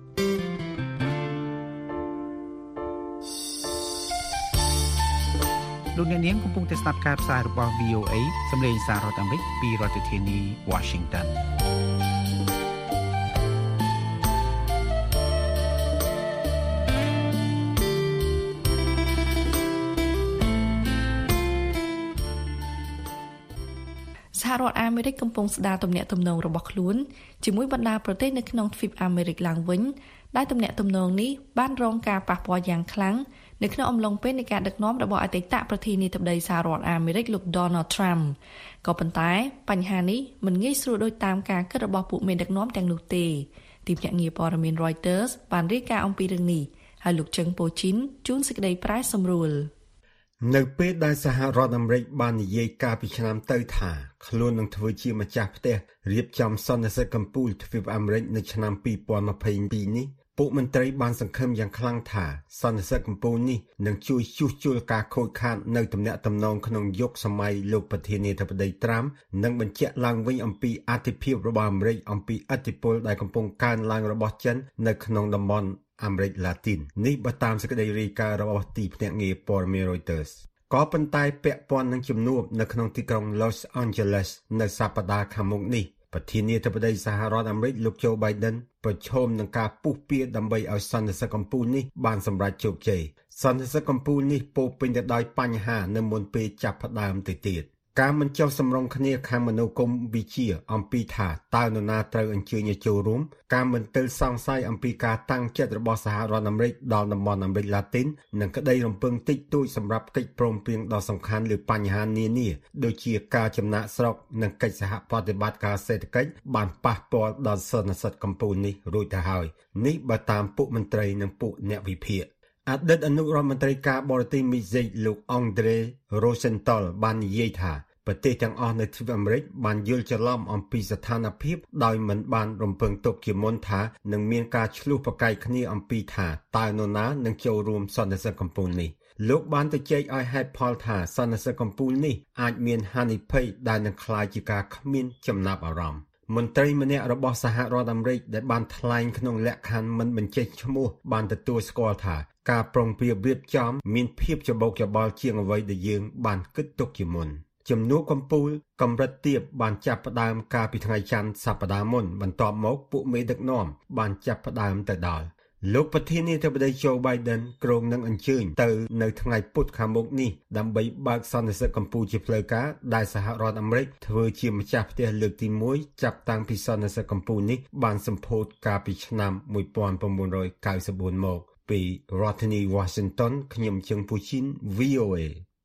លោកអ្នកនាងកំពុងតែស្ដាប់ការផ្សាយរបស់ វី អូ អេ សម្លេងសាររដ្ឋអាមេរិកពីរដ្ឋធានី Washington សហរដ្ឋអាមេរិកកំពុងស្ដារទំនាក់ទំនងរបស់ខ្លួនជាមួយបណ្ដាប្រទេសនៅក្នុងទ្វីបអាមេរិកឡើងវិញដែលទំនាក់ទំនងនេះបានរងការប៉ះពាល់យ៉ាងខ្លាំងនៅក្នុងអំឡុងពេលនៃការដឹកនាំរបស់អតីតប្រធានាធិបតីសហរដ្ឋអាមេរិកលោក Donald Trump ក៏ប៉ុន្តែបញ្ហានេះមិនងាយស្រួលដូចតាមការគិតរបស់ពួកមេដឹកនាំទាំងនោះទេទីភ្នាក់ងារព័ត៌មាន Reuters បានរាយការណ៍អំពីរឿងនេះហើយលោកជឹងប៉ូជីនជួនសេចក្តីប្រែសម្រួលនៅពេលដែលសហរដ្ឋអាមេរិកបាននិយាយកាលពីឆ្នាំទៅថាខ្លួននឹងធ្វើជាម្ចាស់ផ្ទះរៀបចំសន្និសីទកម្ពុជាទ្វីបអាមេរិកនៅឆ្នាំពីរពាន់ម្ភៃពីរនេះពួកមន្ត្រីបានសង្ឃឹមយ៉ាងខ្លាំងថាសន្និសីទកម្ពុជានេះនឹងជួយជួសជុលការខូចខាតនៅទំនាក់ទំនងក្នុងយុគសម័យលោកប្រធានាធិបតីត្រាំនិងបញ្ជាក់ឡើងវិញអំពីអធិភាពរបស់អាមេរិកអំពីឥទ្ធិពលដែលកំពុងកើនឡើងរបស់ចិននៅក្នុងតំបន់អាមេរិកឡាទីននេះបើតាមសេចក្តីរាយការណ៍របស់ទីភ្នាក់ងារព័ត៌មាន Reuters ក៏ប៉ុន្តែពាក់ព័ន្ធនឹងជំនួបនៅក្នុងទីក្រុង Los Angeles នៅសប្តាហ៍ខាងមុខនេះប្រធានាធិបតីសហរដ្ឋអាមេរិកលោក Joe Biden ប្រឈមនឹងការពុះពៀដើម្បីឲ្យសន្និសីទកម្ពុជានេះបានសម្រេចជោគជ័យសន្និសីទកម្ពុជានេះពោរពេញទៅដោយបញ្ហានៅមុនពេលចាប់ផ្ដើមទៅទៀតការមិនចុះសម្រុងគ្នាខាងមនោគមវិជ្ជាអំពីថាតើនរណាត្រូវអញ្ជើញឲ្យចូលរួមការមិនទិលសង្ស័យអំពីការតាំងចិត្តរបស់សហរដ្ឋអាមេរិកដល់តំបន់អាមេរិកឡាទីននិងក្តីរំពឹងតិចតួចសម្រាប់កិច្ចព្រមព្រៀងដ៏សំខាន់លើបញ្ហានានាដូចជាការចំណាកស្រុកនិងកិច្ចសហប្រតិបត្តិការសេដ្ឋកិច្ចបានប៉ះពាល់ដល់សន្និសីទកម្ពុជានេះរួចទៅហើយនេះបើតាមពួកមន្ត្រីនិងពួកអ្នកវិភាគអតីតអនុរដ្ឋមន្ត្រីការបរទេសមីហ្សេកលោកអង់ដ្រេ រ៉ូសេនតលបាននិយាយថាប្រទេសទាំងអស់នៅទ្វីបអាមេរិកបានយល់ច្រឡំអំពីស្ថានភាពដោយមិនបានរំពឹងទុកជាមុនថានឹងមានការឆ្លោះប្រកែកគ្នាអំពីថាតើនរណានឹងចូលរួមសន្និសីទកម្ពុជានេះលោកបានទៅចែកឲ្យហេតុផលថាសន្និសីទកម្ពុជានេះអាចមានហានិភ័យដែលនឹងក្លាយជាការគ្មានចំណាប់អារម្មណ៍មន្ត្រីម្នាក់របស់សហរដ្ឋអាមេរិកដែលបានថ្លែងក្នុងលក្ខខណ្ឌមិនបញ្ចេញឈ្មោះបានទទួលស្គាល់ថាការប្រុងប្រយ័ត្នរៀបចំមានភាពច្បោកច្បល់ជាងអ្វីដែលយើងបានគិតទុកជាមុនជំនួបកម្ពុជាកម្រិតទាបបានចាប់ផ្ដើមកាលពីថ្ងៃច័ន្ទសប្តាហ៍មុនបន្ទាប់មកពួកមេដឹកនាំបានចាប់ផ្ដើមទៅដល់លោកប្រធានាធិបតី Joe Biden គ្រោងនឹងអញ្ជើញទៅនៅថ្ងៃពុធខាងមុខនេះដើម្បីបើកសន្និសីទកម្ពុជាជាផ្លូវការដែលសហរដ្ឋអាមេរិកធ្វើជាម្ចាស់ផ្ទះលើកទីមួយចាប់តាំងពីសន្និសីទកម្ពុជានេះបានសម្ពោធកាលពីឆ្នាំmột nghìn chín trăm chín mươi tưមកពីរដ្ឋធានី Washington ខ្ញុំជឹងពូជីន V O A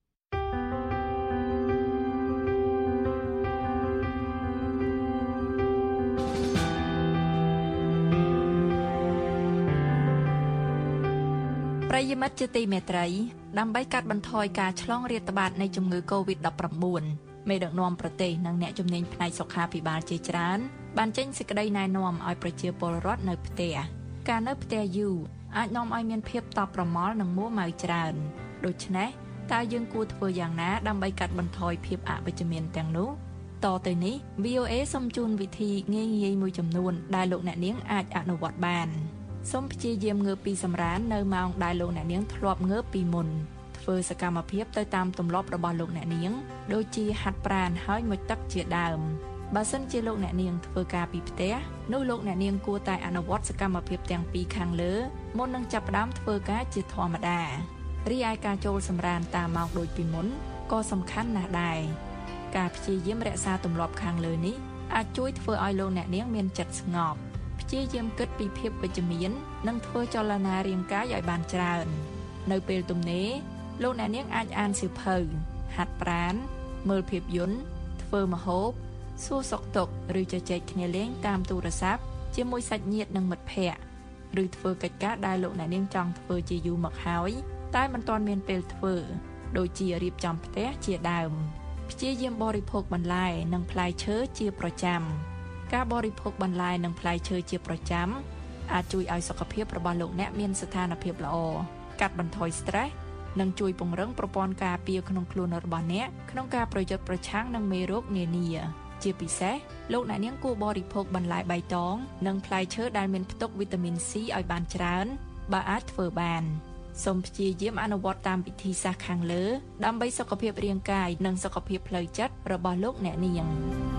ប្រិយមិត្តជាទីមេត្រីដើម្បីកាត់បន្ថយការឆ្លងរាតត្បាតនៃជំងឺ កូវីដ ដប់ប្រាំបួន មេដឹកនាំប្រទេសនិងអ្នកជំនាញផ្នែកសុខាភិបាលជាច្រើនបានចេញសេចក្តីណែនាំឲ្យប្រជាពលរដ្ឋនៅផ្ទះការនៅផ្ទះយូរអាចនាំឲ្យមានភាពតប់ប្រមល់និងមួម៉ៅច្រើនដូច្នេះតើយើងគួរធ្វើយ៉ាងណាដើម្បីកាត់បន្ថយភាពអវិជ្ជមានទាំងនោះតទៅនេះ V O A សូមជូនវិធីងាយៗមួយចំនួនដែលលោកអ្នកនាងអាចអនុវត្តបានសូមព្យាយាមងើបពីសម្រាននៅម៉ោងដែលលោកអ្នកនាងធ្លាប់ងើបពីមុនធ្វើសកម្មភាពទៅតាមទម្លាប់របស់លោកអ្នកនាងដូចជាហាត់ប្រាណហើយមុជទឹកជាដើមបើសិនជាលោកអ្នកនាងធ្វើការពីផ្ទះនោះលោកអ្នកនាងគួរតែអនុវត្តសកម្មភាពទាំងពីរខាងលើមុននឹងចាប់ផ្ដើមធ្វើការជាធម្មតារីឯការចូលសម្រានតាមម៉ោងដូចពីមុនក៏សំខាន់ណាស់ដែរការព្យាយាមរក្សាទម្លាប់ខាងលើនេះអាចជួយធ្វើឲ្យលោកអ្នកនាងមានចិត្តស្ងប់ព្យាយាមគិតពីភាពវិជ្ជមាននិងធ្វើចលនារាងកាយឲ្យបានច្រើននៅពេលទំនេរលោកអ្នកនាងអាចអានសៀវភៅហាត់ប្រាណមើលភាពយន្តធ្វើម្ហូបសួរសុខទុក្ខឬជជែកគ្នាលេងតាមទូរស័ព្ទជាមួយសាច់ញាតិនិងមិត្តភ័ក្តិឬធ្វើកិច្ចការដែលលោកអ្នកនាងចង់ធ្វើជាយូរមកហើយតែមិនទាន់មានពេលធ្វើដូចជារៀបចំផ្ទះជាដើមព្យាយាមបរិភោគបន្លែនិងផ្លែឈើជាប្រចាំការបរិភោគបន្លែនិងផ្លែឈើជាប្រចាំអាចជួយឲ្យសុខភាពរបស់លោកអ្នកមានស្ថានភាពល្អកាត់បន្ថយ stress និងជួយពង្រឹងប្រព័ន្ធការពារក្នុងខ្លួនរបស់អ្នកក្នុងការប្រយុទ្ធប្រឆាំងនឹងមេរោគនានាជាពិសេសលោកអ្នកនាងគួរបរិភោគបន្លែបៃតងនិងផ្លែឈើដែលមានផ្ទុកវីតាមីន C ឲ្យបានច្រើនបើអាចធ្វើបានសូមព្យាយាមអនុវត្តតាមវិធីសាស្ត្រខាងលើដើម្បីសុខភាពរាងកាយនិងសុខភាពផ្លូវចិត្តរបស់លោកអ្នកនាង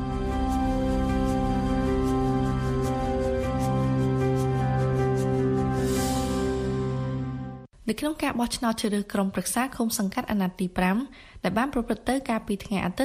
នៅក្នុងការបោះឆ្នោតជ្រើសរើសក្រុមប្រឹក្សាឃុំសង្កាត់អាណត្តិទីប្រាំដែលបានប្រព្រឹត្តទៅកាលពីថ្ងៃអាទិត្យ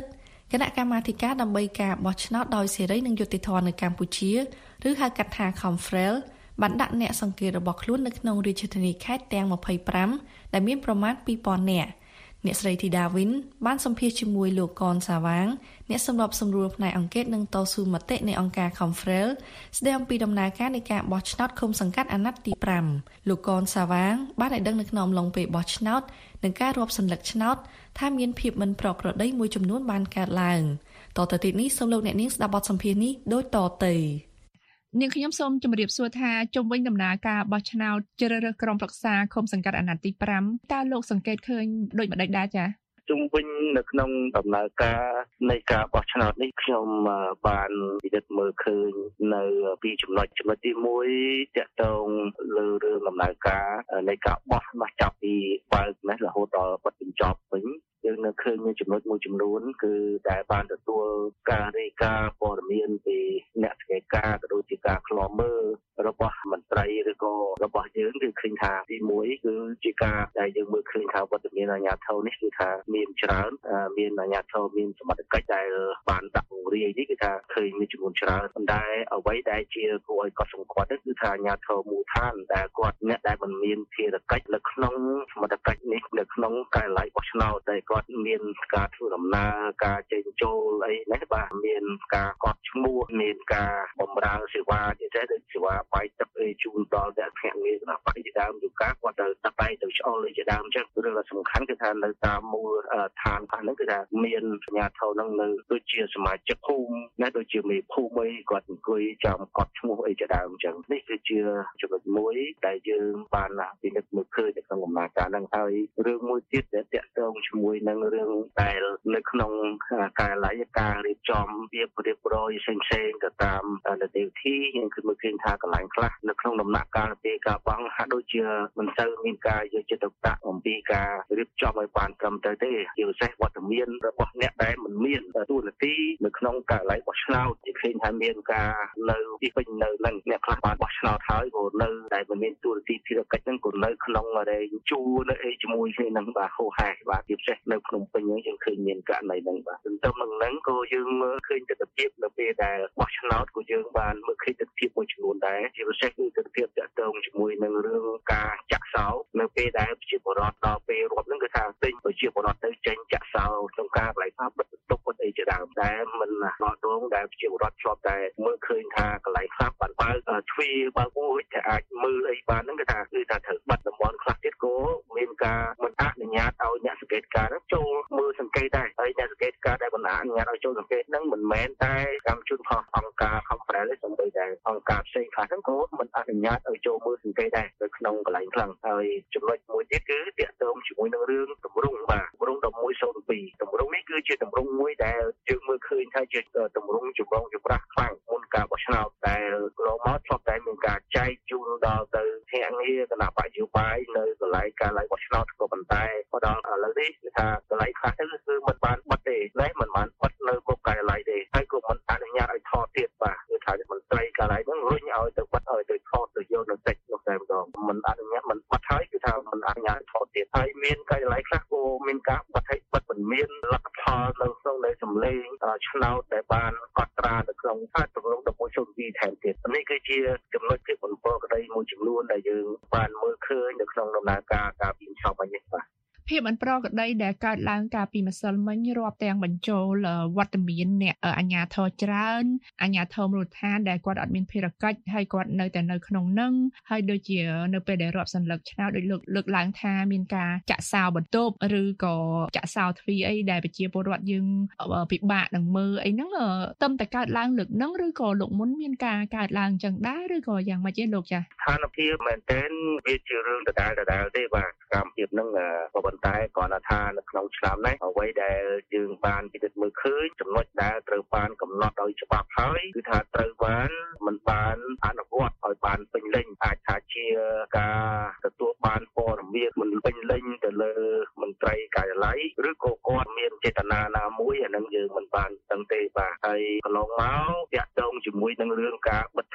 គណៈកម្មាធិការដើម្បីការបោះឆ្នោតដោយសេរីនិងយុត្តិធម៌នៅកម្ពុជាឬហៅកាត់ថា Confrel បានដាក់អ្នកសង្កេតរបស់ខ្លួននៅក្នុងរាជធានីខេត្តទាំងម្ភៃប្រាំដែលមានប្រមាណពីរពាន់នាក់អ្នកស្រីធីតាវិនបានសម្ភាសជាមួយលោកកនសាវាងអ្នកសម្របសម្រួលផ្នែកអង្គការនិងតស៊ូមតិនៃអង្គការ Confrel ស្ដីអំពីដំណើរការនៃការបោះឆ្នោតឃុំសង្កាត់អាណត្តិទីប្រាំលោកកនសាវាងបានឲ្យដឹងនៅក្នុងអំឡុងពេលបោះឆ្នោតនិងការរាប់សន្លឹកឆ្នោតថាមានភាពមិនប្រក្រតីមួយចំនួនបានកើតឡើងតទៅទៀតនេះសូមលោកអ្នកនាងស្ដាប់បទសម្ភាសន៍នេះដូចតទៅនាងខ្ញុំសូមជម្រាបសួរថាជុំវិញដំណើរការបោះឆ្នោតជ្រើសរើសក្រុមប្រឹក្សាឃុំសង្កាត់អាណត្តិទីប្រាំតើលោកសង្កេតឃើញដូចម្តេចដែរចា៎ជុំវិញនៅក្នុងដំណើរការនៃការបោះឆ្នោតនេះខ្ញុំបានពិនិត្យមើលឃើញនៅពីចំណុចចំណុចទីមួយទាក់ទងលើរឿងដំណើរការនៃការបោះមកចាប់ពីបើកនេះរហូតដល់បិទបញ្ចប់វិញយើងនៅឃើញមានចំណុចមួយចំនួនគឺដែលបានទទួលការរាយការណ៍ព័ត៌មានពីអ្នកស្រាយការណ៍ក៏ដូចជាការឃ្លាំមើលរបស់មន្ត្រីឬក៏របស់យើងគឺឃើញថាទីមួយគឺជាការដែលយើងមើលឃើញថាវត្តមានអាជ្ញាធរនេះគឺថាមានច្រើនមានអាជ្ញាធរមានសមត្ថកិច្ចដែលបានដាក់ពង្រាយនេះគឺថាឃើញមានចំនួនច្រើនប៉ុន្តែអ្វីដែលជាគួរឲ្យកត់សម្គាល់នោះគឺថាអាជ្ញាធរមូលដ្ឋានដែលគាត់អ្នកដែលមិនមានភារកិច្ចនៅក្នុងសមត្ថកិច្ចនេះនៅក្នុងការិយាល័យបោះឆ្នោតដែលគាត់មានការធ្វើដំណើរការចេញចូលអីនេះបាទមានការកត់ឈ្មោះមានការបម្រើសេវាជាចេះដូចសេវាបាយទឹកអីជូនដល់អ្នកភ្នាក់ងារគណៈបព្វជិដើមយូកាគាត់ទៅតាក់តែទៅឆ្អល់ជាដើមអញ្ចឹងរឿងដែលសំខាន់គឺថានៅតាមមូលដ្ឋានខ្លះហ្នឹងគឺថាមានអាជ្ញាធរហ្នឹងនៅដូចជាសមាជិកភូមិណាដូចជាមេភូមិអីគាត់អង្គុយចាំកត់ឈ្មោះអីជាដើមអញ្ចឹងនេះគឺជាចំណុចមួយដែលយើងបានពិនិត្យមើលឃើញនៅក្នុងដំណើរការហ្នឹងហើយរឿងមួយទៀតដែលតាក់ទងជាមួយនឹងរឿងដែលនៅក្នុងការិយាល័យការរៀបចំវារៀបរយផ្សេងផ្សេងទៅតាមនីតិវិធីយើងគឺមើលឃើញថាកន្លែងខ្លះនៅក្នុងដំណាក់កាលពីការបង់ហាក់ដូចជាមិនទៅមានការយកចិត្តទុកដាក់អំពីការរៀបចំឲ្យបានត្រឹមត្រូវទេជាពិសេសវត្តមានរបស់អ្នកដែលមិនមានទូនាទីនៅក្នុងការិយាល័យបោះឆ្នោតជាឃើញថាមានការនៅទីពេញនៅនឹងអ្នកខ្លះបានបោះឆ្នោតហើយក៏នៅដែលមិនមានទូនាទីភារកិច្ចហ្នឹងក៏នៅក្នុងរែងជួរនៅអីជាមួយគ្នានឹងបាទហោហែបាទជាពិសេសនៅភ្នំពេញហ្នឹងយើងឃើញមានករណីហ្នឹងបាទទន្ទឹមនឹងហ្នឹងក៏យើងមើលឃើញទស្សនវិជ្ជានៅពេលដែលបោះឆ្នោតក៏យើងបានមើលឃើញទស្សនវិជ្ជាមួយចំនួនដែរជាពិសេសគឺទស្សនវិជ្ជាតាក់ទងជាមួយនឹងរឿងការចាក់សោនៅពេលដែលប្រជាពលរដ្ឋដល់ពេលរាប់ហ្នឹងគឺថាពេញប្រជាពលរដ្ឋទៅចេញចាក់សោក្នុងការបលែងថាបិទបន្ទប់អីជាដើមតែមិនដល់ដងដែលប្រជាពលរដ្ឋធ្លាប់តែមើលឃើញថាកន្លែងខ្លះបានបើកទ្វារបើកអូចតែអាចមើលអីបានហ្នឹងគឺថាគឺថាត្រូវបាត់តំបន់ខ្លះទៀតក៏មានការមិនអនុញ្ញាតឲ្យអ្នកសង្កេតការណ៍ចូលមើលសង្កេតដែរហើយអ្នកសង្កេតការណ៍ដែលបណ្ដាអនុញ្ញាតឲ្យចូលសង្កេតហ្នឹងមិនមែនតែកម្មជនផងអង្គការ Confrel ទេសូម្បីតែអង្គការផ្សេងខ្លះហ្នឹងក៏មិនអនុញ្ញាតឲ្យចូលមើលសង្កេតដែរនៅក្នុងកន្លែងខ្លះហើយចំណុចមួយទៀតគឺតាក់ទងជាមួយនឹងរឿងទម្រង់បាទទម្រង់một một không haiទម្រង់នេះគឺជាទម្រង់មួយដែលយើងមើលឃើញថាជាទម្រង់ចម្រុងចម្រាស់ខ្លាំងមុនការបោះឆ្នោតតែកន្លងមកធ្លាប់តែមានការចែកជូនដល់ទៅភ្នាក់ងារគណៈបព្វជិបាយនៅកន្លែងការឡៃបោះឆ្នោតក៏ប៉ុន្តែមកដល់ឥឡូវនេះគឺថាកន្លែងខ្លះទៅគឺមិនបានបិទទេតែមិនបានបិទនៅមុខការិយាល័យទេហើយក៏មិនអនុញ្ញាតឲ្យថតទៀតបាទគឺថាមន្ត្រីការិយាល័យហ្នឹងរុញឲ្យទៅបិទឲ្យទៅថតទៅយកនៅតិចនោះតែម្ដងមិនអនុញ្ញាតមិនបិទហើយគឺថាមិនអនុញ្ញាតថតទៀតហើយមានការិយាល័យខ្លះក៏មានការបិទឲ្យបិទមិនមានលទ្ធផលនៅក្នុងនៃសម្លេងឆ្នោតដែលបានកត់ត្រានៅក្នុងអាចទម្រង់một một không haiថែមទៀតនេះគឺជាចំណុចភាពបំផុសក្តីមួយចំនួនដែលយើងបានមើលឃើញនៅក្នុងដំណើរការការពីសពនេះបាទភាពអន្តរក្តីដែលកើតឡើងកាលពីម្សិលមិញរាប់ទាំងបញ្ចូលវត្តមានអ្នកអាជ្ញាធរច្រើនអាជ្ញាធរមូលដ្ឋានដែលគាត់អត់មានភារកិច្ចហើយគាត់នៅតែនៅក្នុងនឹងហើយដូចជានៅពេលដែលរាប់សន្លឹកឆ្នោតដូចលើកលើកឡើងថាមានការចាក់សោបន្ទប់ឬក៏ចាក់សោទ្វារអីដែលប្រជាពលរដ្ឋយើងពិបាកនឹងមើលអីហ្នឹងទំតែកើតឡើងលើកហ្នឹងឬក៏លោកមុនមានការកើតឡើងចឹងដែរឬក៏យ៉ាងម៉េចទេលោកចាស់ស្ថានភាពមែនទែនវាជារឿងដដែលដដែលទេបាទសកម្មភាពហ្នឹងតែគាត់ថានៅក្នុងឆ្នាំនេះអ្វីដែលយើងបានពិនិត្យមើលឃើញចំណុចដែលត្រូវបានកំណត់ដោយច្បាប់ហើយគឺថាត្រូវបានមិនបានអនុវត្តឲ្យបានពេញលេញអាចថាជាការទទួលបានព័ត៌មានមិនពេញលេញទៅលើមន្ត្រីការិយាល័យឬក៏គាត់មានចេតនាណាមួយអានឹងយើងមិនបានដឹងទេបាទហើយកន្លងមកតាក់ទងជាមួយនឹងរឿងការបិទទ្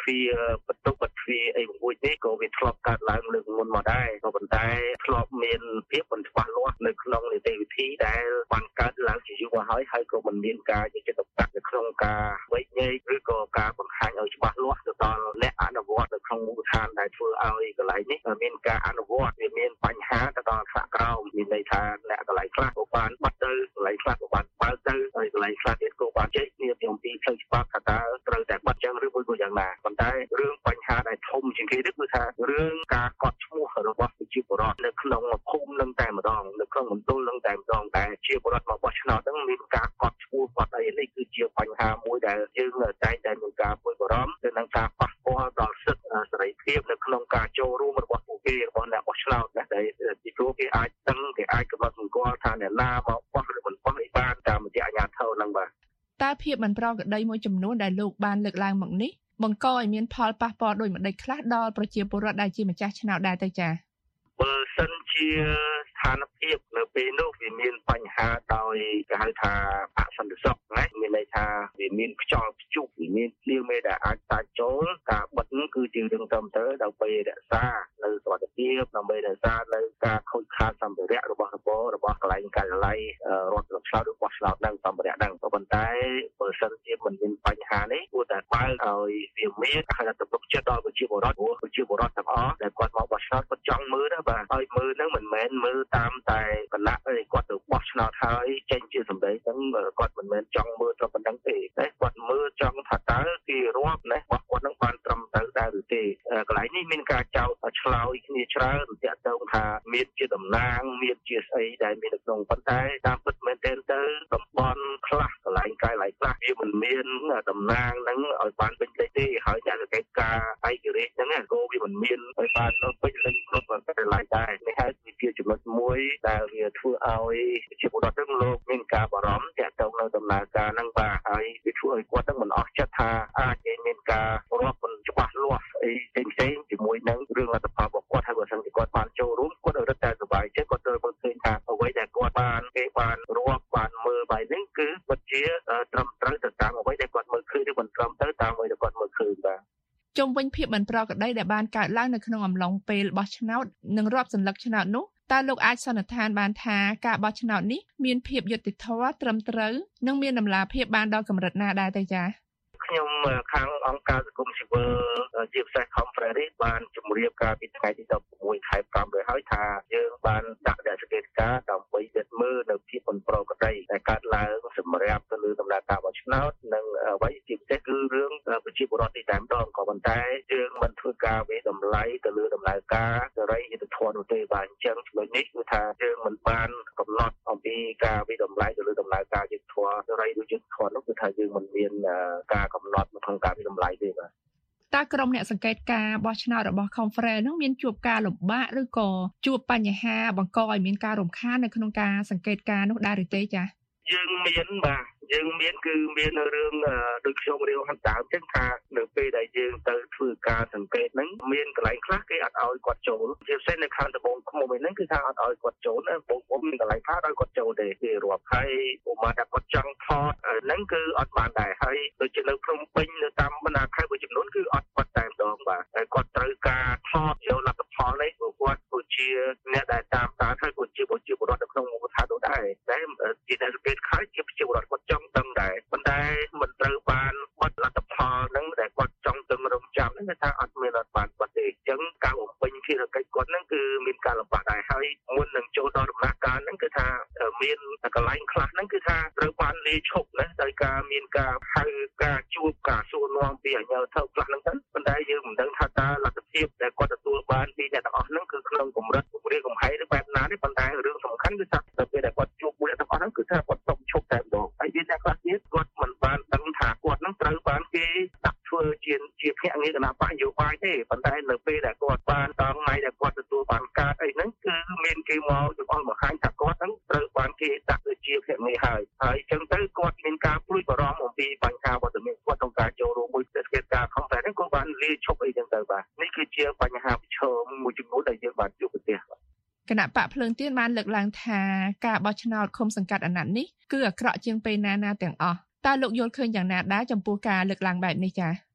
ទ្វាបន្ទប់បទ្វាអីមួយនេះក៏វាធ្លាប់កើតឡើងលើកមុនមកដែរក៏ប៉ុន្តែធ្លាប់មានភាពមិនច្បាស់លាស់នៅក្នុងនីតិវិធីដែលបានកើតឡើងជាយូរមកហើយហើយក៏មិនមានការយកចិត្តទុកដាក់នៅក្នុងការវិនិច្ឆ័យឬក៏ការបង្ហាញឲ្យច្បាស់លាស់ទៅដល់អ្នកអនុវត្តនៅក្នុងមូលដ្ឋានដែលធ្វើឲ្យកន្លែងនេះមានការអនុវត្តវាមានបញ្ហាទៅដល់ថ្នាក់ក្រោមមានន័យថាអ្នកកន្លែងខ្លះក៏បានបាត់ទៅកន្លែងខ្លះក៏បានបើកទៅហើយកន្លែងខ្លះទៀតក៏បានជែកគ្នាពីអំពីផ្លូវច្បាប់ថាតើត្រូវតែបាត់ចឹងឬមួយក៏យ៉ាងណាប៉ុន្តែរឿងបញ្ហាដែលធំជាងគេនេះគឺថារឿងការកត់ឈ្មោះរបស់ប្រជាពលរដ្ឋនៅក្នុងភូមិនឹងតែម្ដងនៅក្នុងមណ្ឌលនឹងតែម្ដងតែជាពលរដ្ឋមកបោះឆ្នោតហ្នឹងមានការកត់ឈ្មោះបាត់អីនេះគឺជាបញ្ហាមួយដែលយើងតែងតែមានការព្រួយបារម្ភទៅនឹងការប៉ះពាល់ដល់សិទ្ធិសេរីភាពនៅក្នុងការចូលរួមរបស់ពួកគេរបស់អ្នកបោះឆ្នោតដែលពីព្រោះគេអាចដឹងគេអាចកំណត់សម្គាល់ថាអ្នកណាមកបោះឬមិនបោះអីបានតាមរយៈអាជ្ញាធរហ្នឹងបាទតើភាពមិនប្រក្រតីមួយចំនួនដែលលោកបានលើកឡើងមកនេះបង្កឲ្យមានផលប៉ះពាល់ដោយម្ដេចខ្លះដល់ប្រជាពលរដ្ឋដែលជាម្ចាស់ឆ្នោតដែរទៅចា៎បើសិនជាស្ថានភាពនៅពេលនោះវាមានបញ្ហាដោយគេហៅថាអសន្តិសុខណាមានន័យថាវាមានខ្យល់ព្យុះវាមានភ្លៀងមេដែលអាចតាច់ចូលការបិទនោះគឺជារឿងត្រឹមត្រូវដើម្បីរក្សានៅសុខភាពដើម្បីរក្សានៅការខូចខាតសម្ភារៈរបស់របររបស់កន្លែងការិយាល័យរដ្ឋស្រុកឆ្នោតឬបោះឆ្នោតនឹងសម្ភារៈហ្នឹងក៏ប៉ុន្តែបើសិនជាមិនមានបញ្ហានេះគួរតែបើកឲ្យវាមានការទំនុកចិត្តដល់ប្រជាពលរដ្ឋព្រោះប្រជាពលរដ្ឋទាំងអស់ដែលគាត់មកបោះឆ្នោតគាត់ចង់មើលណាបាទហើយមើលហ្នឹងមិនមែនមើលតាមតែគណៈគាត់ទៅបោះឆ្នោតហើយចេញជាសម្ដីហ្នឹងគាត់មិនមែនចង់មើលត្រឹមប៉ុណ្្នឹងទេតែគាត់មើលចង់ថាតើគេរាប់ណារបស់គាត់នឹងបានត្រឹមត្រូវដែរឬទេកន្លែងនេះមានការចោទឆ្លើយគ្នាច្រើនទាក់ទងថាមានជាតំណាងមានជាស្អីដែលមាននៅក្នុងប៉ុន្តែតាមពិតមែនទែនទៅតំបន់ខ្លះកន្លែងកាយឡៃខ្លះវាមិនមានតំណាងហ្នឹងឲ្យបានពេញលេញទេហើយអ្នកកិច្ចការឯករាជ្យហ្នឹងក៏វាមិនមានឲ្យបានពេញលេញគ្រប់តែឡៃដែរនេះហើយគឺជាចំណុចមួយដែលវាធ្វើឲ្យជាពលរដ្ឋទាំងលោកមានការបារម្ភទាក់ទងនៅដំណើរការហ្នឹងបាទហើយវាធ្វើឲ្យគាត់ទាំងមិនអស់ចិត្តថាអាចមានការរាប់មិនច្បាស់លាស់អីផ្សេងៗជាមួយនឹងរឿងលទ្ធផលរបស់គាត់ហើយបើសិនជាគាត់បានចូលរួមគាត់រឹតតែសប្បាយចិត្តគាត់ត្រូវមើលឃើញថាអ្វីដែលគាត់បានគេបានរាប់បានមើលបាយនេះគឺពិតជាត្រឹមត្រូវទៅតាមអ្វីដែលគាត់មើលឃើញឬមិនត្រឹមទៅតាមអ្វីដែលគាត់មើលឃើញបាទជុំវិញភាពមិនប្រក្រតីដែលបានកើតឡើងនៅក្នុងអំឡុងពេលបោះឆ្នោតនិងរាប់សន្លឹកឆ្នោតនោះតើលោកអាចសន្និដ្ឋានបានថាការបោះឆ្នោតនេះមានភាពយុត្តិធម៌ត្រឹមត្រូវនិងមានតម្លាភាពបានដល់កម្រិតណាដែរទេចា៎ខ្ញុំខាងអង្គការសង្គមស៊ីវិលជាពិសេស Conference បានជម្រាបការពីថ្ងៃទីដប់ប្រាំមួយខែប្រាំហើយហើយថាយើងបានដាក់ដែលសង្កេតការណ៍ដើម្បីពិនិត្យមើលនៅភាពមិនប្រក្រតីដែលកើតឡើងសម្រាប់ទៅលើដំណើរការបោះឆ្នោតនិងអ្វីជាពិសេសគឺរឿងប្រជាពលរដ្ឋទីតែម្ដងក៏ប៉ុន្តែយើងមិនធ្វើការវិតម្លៃទៅលើដំណើរការសេរីយុត្តិធម៌នោះទេបាទអញ្ចឹងចំណុចនេះគឺថាយើងមិនបានកំណត់អំពីការវិតម្លៃទៅលើដំណើរការយុត្តិធម៌សេរីឬយុត្តិធម៌នោះគឺថាយើងមិនមានការកំណត់នៅក្នុងការវិតម្លៃទេបាទតើក្រុមអ្នកសង្កេតការបោះឆ្នោតរបស់ Conference នោះមានជួបការលំបាកឬក៏ជួបបញ្ហាបង្កឲ្យមានការរំខាននៅក្នុងការសង្កេតការនោះដែរឬទេចា៎យើងមានបាទយើងមានគឺមានរឿងដូចខ្ញុំរៀបហត់ដើមចឹងថានៅពេលដែលយើងទៅធ្វើការសង្កេតហ្នឹងមានកន្លែងខ្លះគេអត់ឲ្យគាត់ចូលជាពិសេសនៅខាងត្បូងឃ្មុំហ្នឹងគឺថាអត់ឲ្យគាត់ចូលណាបងប្អូនមានកន្លែងខ្លះឲ្យគាត់ចូលទេគេរាប់ហើយឧមាថាគាត់ចង់ថតហ្នឹងគឺអត់បានដែរហើយដូចជានៅភ្នំពេញនៅតាមបណ្ដាខេត្តមួយចំនួនគឺអត់គាត់តែម្ដងបាទហើយគាត់ត្រូវការថតយកលទ្ធផលនេះព្រោះគាត់គឺជាអ្នកដែលតាមដានហើយគាត់ជាប្រជាពលរដ្ឋនៅក្នុងមូលដ្ឋាននោះដែរតែជាអ្នកសង្កេតខែជាប្រជាពលរដ្ឋគាត់ចង់ដឹងដែរប៉ុន្តែមិនត្រូវបានបិទលទ្ធផលហ្នឹងដែលគាត់ចង់ទៅរំចាំហ្នឹងគឺថាអត់មានអត់បានបាត់ទេអញ្ចឹងការបំពេញភារកិច្ចគាត់ហ្នឹងគឺមានការលំបាកដែរហើយមុននឹងចូលដល់ដំណាក់កាលហ្នឹងគឺថាមានកន្លែងខ្លះហ្នឹងគឺថាត្រូវបានលាឈប់ណាដោយការមានការហៅការជួបការសួរនាំពីអាជ្ញាធរខ្លះហ្នឹងទៅប៉ុន្តែយើងមិនដឹងថាតើលទ្ធភាពដែលគាត់ទទួលបានពីអ្នកទាំងអស់ហ្នឹងគឺក្នុងកម្រិតគម្រាមកំហែងឬបែបណាទេប៉ុន្តែរឿងសំខាន់គឺថាទៅពេលដែលគាត់ជួបអ្នកទាំងអស់ហ្នឹងគឺថាគាត់សុំឈប់តែម្ដងហើយមានអ្នកខ្លះទៀតគាត់មិនបានដឹងថាគាត់ហ្នឹងត្រូវបានគេដាក់ធ្វើជាជាភ្នាក់ងារគណៈបកនយោបាយទេប៉ុន្តែនៅពេលដែលគាត់បានដល់ថ្ងៃដែលគាត់ទទួលបានការអីហ្នឹងគឺមានគេមកចង្អុលបង្ហាញថាគាត់ហ្នឹងត្រូវបានគេដាក់ទៅជាភ្នាក់ងារហើយហើយអញ្ចឹងទៅគាត់មានការព្រួយបារម្ភអំពីបញ្ហាវត្តមានគាត់ក្នុងការចូលរួមមួយទេសកិច្ចការខំតែហ្នឹងក៏បានលាឈប់អីចឹងទៅបាទនេះគឺជាបញ្ហាប្រឈមមួយចំនួនដែលយើងបានជួបប្រទះគណៈបកភ្លើងទៀនបានលើកឡើងថាការបោះឆ្នោតឃុំសង្កាត់អាណត្តិនេះគឺអាក្រក់ជាងពេលណាណាទាំងអស់តើលោកយល់ឃើញយ៉ាងណាដែរចំពោះការលើកឡើងបែបនេះចា៎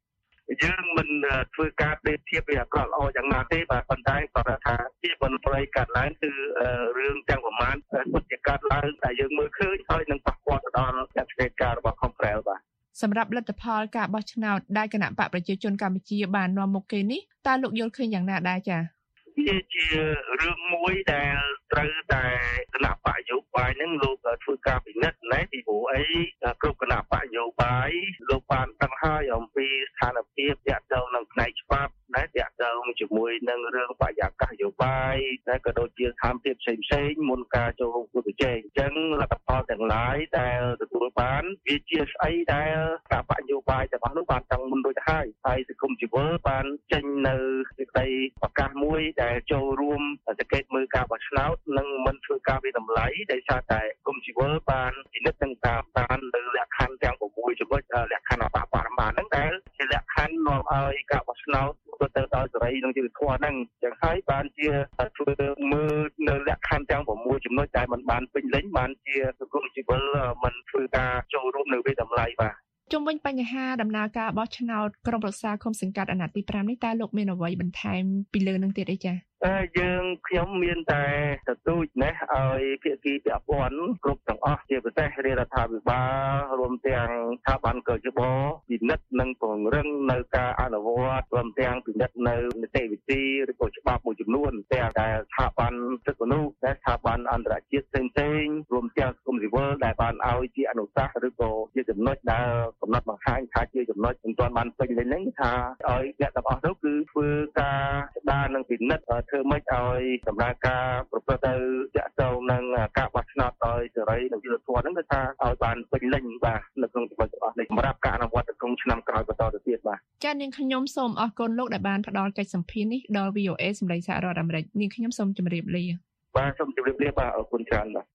យើងមិនធ្វើការប្រៀបធៀបពីអាក្រក់ល្អយ៉ាងណាទេបាទប៉ុន្តែគាត់ថាជាបន្ត្រៃកាត់ឡើងគឺរឿងទាំងប្រមាណពិតជាកាត់ឡើងតែយើងមើលឃើញហើយនឹងប៉ះពាល់ទៅដល់ការធ្វើការរបស់ខំប្រែលបាទសម្រាប់លទ្ធផលការបោះឆ្នោតដែលគណៈបកប្រជាជនកម្ពុជាបាននាំមកគេនេះតើលោកយល់ឃើញយ៉ាងណាដែរចា៎វាជារឿងមួយដែលត្រូវតែគណៈបកយោបាយនឹងលោកធ្វើការពិនិត្យណាពីព្រោះអីគ្រប់គណៈបកយោបាយលោកបានដឹងហើយអំពីស្ថានភាពទាក់ទងនឹងផ្នែកច្បាប់ណាទាក់ទងជាមួយនឹងរឿងបរិយាកាសយោបាយហើយក៏ដូចជាស្ថានភាពផ្សេងផ្សេងមុនការចូលរួមប្រជែងអញ្ចឹងលទ្ធផលទាំងឡាយដែលទទួលបានវាជាស្អីដែលគណៈបកយោបាយទាំងអស់នោះបានតាំងមុនដូចទៅហើយហើយសង្គមស៊ីវិលបានចេញនៅសេចក្តីប្រកាសមួយដែលចូលរួមសង្កេតមើលការបោះឆ្នោតនិងមិនធ្វើការវិតម្លៃដោយសារតែគុំជីវិលបានពិនិត្យនិងតាមដានលើលក្ខខណ្ឌទាំង៦ចំណុចលក្ខខណ្ឌអបបរមាហ្នឹងដែលជាលក្ខខណ្ឌនាំឲ្យការបោះឆ្នោតទៅដល់សេរីនិងយុត្តិធម៌ហ្នឹងចឹងហើយបានជាធ្វើមើលនៅលក្ខខណ្ឌទាំង៦ចំណុចដែលมันបានពេញលេញបានជាសង្គមស៊ីវិលមិនធ្វើការចូលរួមនៅវិតម្លៃបាទជុំវិញបញ្ហាដំណើរការបោះឆ្នោតក្រុមប្រឹក្សាឃុំសង្កាត់អាណត្តិទីប្រាំនេះតើលោកមានអ្វីបន្ថែមពីលើនឹងទៀតអីចា៎តែយើងខ្ញុំមានតែទទូចណាឲ្យភាគីពាក់ព័ន្ធគ្រប់ទាំងអស់ជាពិសេសរាជរដ្ឋាភិបាលរួមទាំងស្ថាប័នកយបពិនិត្យនិងពង្រឹងនៅការអនុវត្តរួមទាំងពិនិត្យនៅនីតិវិធីឬក៏ច្បាប់មួយចំនួនទាំងដែលស្ថាប័នសិទ្ធិមនុស្សและស្ថាប័នអន្តរជាតិផ្សេងៗរួមទាំងសង្គមស៊ីវិលដែលបានឲ្យជាអនុសាសន៍ឬក៏ជាចំណុចដែលកំណត់បង្ហាញថាជាចំណុចមិនទាន់បានពេញលេញហ្នឹងថាឲ្យអ្នកទាំងអស់នោះគឺធ្វើការស្ដារនិងពិនិត្យធ្វើម៉េចឲ្យដំណើរការប្រព្រឹត្តទៅតាក់ទងនឹងការបោះឆ្នោតដោយសេរីនិងយុត្តិធម៌ហ្នឹងគឺថាឲ្យបានពេញលេញបាទនៅក្នុងចំណុចទាំងអស់នេះសម្រាប់ការអនុវត្តក្នុងឆ្នាំក្រោយបន្តទៅទៀតបាទចា៎នាងខ្ញុំសូមអរគុណលោកដែលបានផ្ដល់កិច្ចសម្ភារនេះដល់ វី អូ អេ សម្លេងសហរដ្ឋអាមេរិកនាងខ្ញុំសូមជម្រាបលាបាទសូមជម្រាបលាបាទអរគុណច្រើនបាទ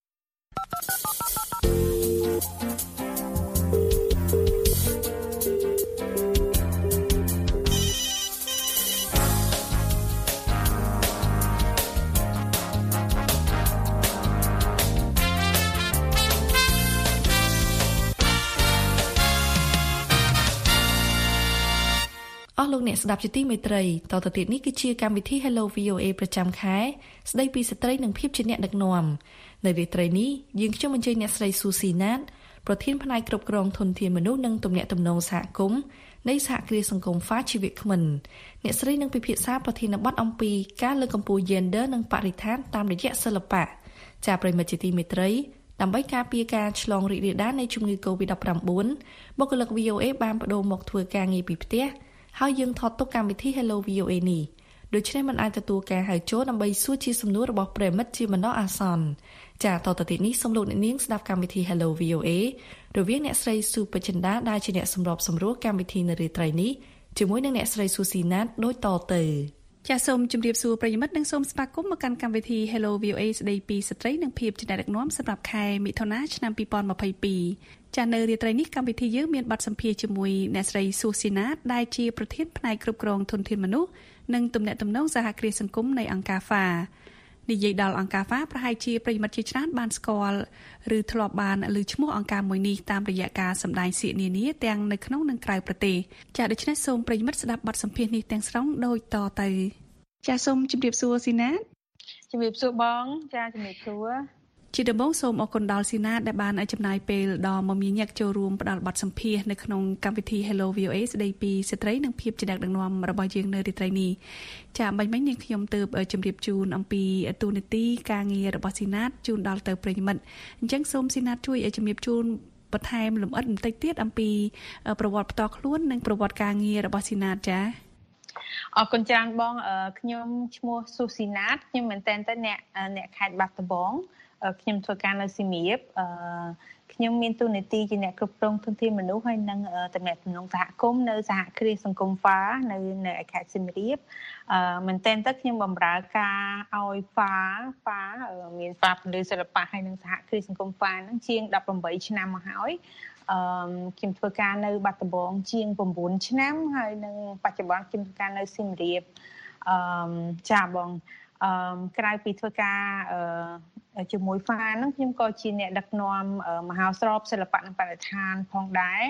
អស់លោកអ្នកស្ដាប់ជាទីមេត្រីតទៅទៀតនេះគឺជាកម្មវិធី Hello វី អូ អេ ប្រចាំខែស្ដីពីស្ត្រីនិងភាពជាអ្នកដឹកនាំនៅរាត្រីនេះយើងខ្ញុំអញ្ជើញអ្នកស្រីស៊ូស៊ីណាតប្រធានផ្នែកគ្រប់គ្រងធនធានមនុស្សនិងទំនាក់ទំនងសហគមន៍នៃសហគ្រាសសង្គម ហ្វា ជីវៈក្មិនអ្នកស្រីនឹងពិភាក្សាប្រធានបទអំពីការលើកកម្ពស់ Gender និងបរិស្ថានតាមរយៈសិល្បៈចា៎ប្រិមិត្តជាទីមេត្រីដើម្បីការពារការឆ្លងរីករាលដាលនៃជំងឺ កូវីដ ដប់ប្រាំបួន បុគ្គលិក វី អូ អេ បានបដូរមកធ្វើការងារពីផ្ទះហើយយើងថតទុកកម្មវិធី Hello វី អូ អេ នេះដូច្នេះមិនអាចទទួលការហៅចូលដើម្បីសួរជាសំណួររបស់ប្រិមិត្តជាបណ្ដោះអាសន្នចាតទៅទៀតនេះសូមលោកអ្នកនាងស្ដាប់កម្មវិធី Hello វី អូ អេ រវាងអ្នកស្រីស៊ូបចិន្តាដែលជាអ្នកសម្របសម្រួលកម្មវិធីនៅរាត្រីនេះជាមួយនឹងអ្នកស្រីស៊ូស៊ីណាតដូចតទៅចាសសូមជម្រាបសួរប្រិយមិត្តនិងសូមស្វាគមន៍មកកាន់កម្មវិធី Hello វី អូ អេ ស្ដីពីស្ត្រីនិងភាពជាអ្នកដឹកនាំសម្រាប់ខែមិថុនាឆ្នាំពីរពាន់ម្ភៃពីរចានៅរាត្រីនេះកម្មវិធីយើងមានបទសម្ភាសន៍ជាមួយអ្នកស្រីស៊ូស៊ីណាតដែលជាប្រធានផ្នែកគ្រប់គ្រងធនធានមនុស្សនិងទំនាក់ទំនងសហគ្រាសសង្គមនៃអង្គការ ហ្វា និយាយដល់អង្គការ ហ្វា ប្រហែលជាប្រិយមិត្តជាច្រើនបានស្គាល់ឬធ្លាប់បានឮឈ្មោះអង្គការមួយនេះតាមរយៈការសម្ដែងសៀកនានាទាំងនៅក្នុងនិងក្រៅប្រទេសចាដូច្នេះសូមប្រិយមិត្តស្ដាប់បទសម្ភាសន៍នេះទាំងស្រុងដូចតទៅចាសូមជម្រាបសួរស៊ីណាតជម្រាបសួរបងចាជម្រាបសួរជាដំបូងសូមអរគុណដល់ស៊ីណាតដែលបានចំណាយពេលដ៏មមាញឹកចូលរួមផ្ដល់បទសម្ភាសន៍នៅក្នុងកម្មវិធី Hello វី អូ អេ ស្ដីពីស្ត្រីនិងភាពជាអ្នកដឹកនាំរបស់យើងនៅរាត្រីនេះចាបាញ់មិញនាងខ្ញុំទើបជម្រាបជូនអំពីទូនាទីការងាររបស់ស៊ីណាតជូនដល់ទៅប្រិយមិត្តអញ្ចឹងសូមស៊ីណាតជួយជម្រាបជូនបន្ថែមលម្អិតបន្តិចទៀតអំពីប្រវត្តិផ្ទាល់ខ្លួននិងប្រវត្តិការងាររបស់ស៊ីណាតចាអរគុណច្រើនបងខ្ញុំឈ្មោះស៊ូស៊ីណាតខ្ញុំមែនតើអ្នកអ្នកខេត្តបាត់ដំបងខ្ញុំធ្វើការនៅសៀមរាបអឺខ្ញុំមានតួនាទីជាអ្នកគ្រប់គ្រងធនធានមនុស្សហើយនិងតំណែងតំណងសហគមន៍នៅសហគ្រាសសង្គម ហ្វា នៅនៅខេត្តសៀមរាបអឺមែនតើទៅខ្ញុំបម្រើការឲ្យ ហ្វា ហ្វាមាន ហ្វា ពលិសិល្បៈហើយនិងសហគ្រាសសង្គម ហ្វា ហ្នឹងជាងដប់ប្រាំបីឆ្នាំមកហើយអឺខ្ញុំធ្វើការនៅបាត់ដំបងជាង៩ឆ្នាំហើយនិងបច្ចុប្បន្នខ្ញុំធ្វើការនៅសៀមរាបអឺចាបងអឺក្រៅពីធ្វើការអឺជាមួយ ហ្វា ហ្នឹងខ្ញុំក៏ជាអ្នកដឹកនាំមហោស្រពសិល្បៈនិងបរិស្ថានផងដែរ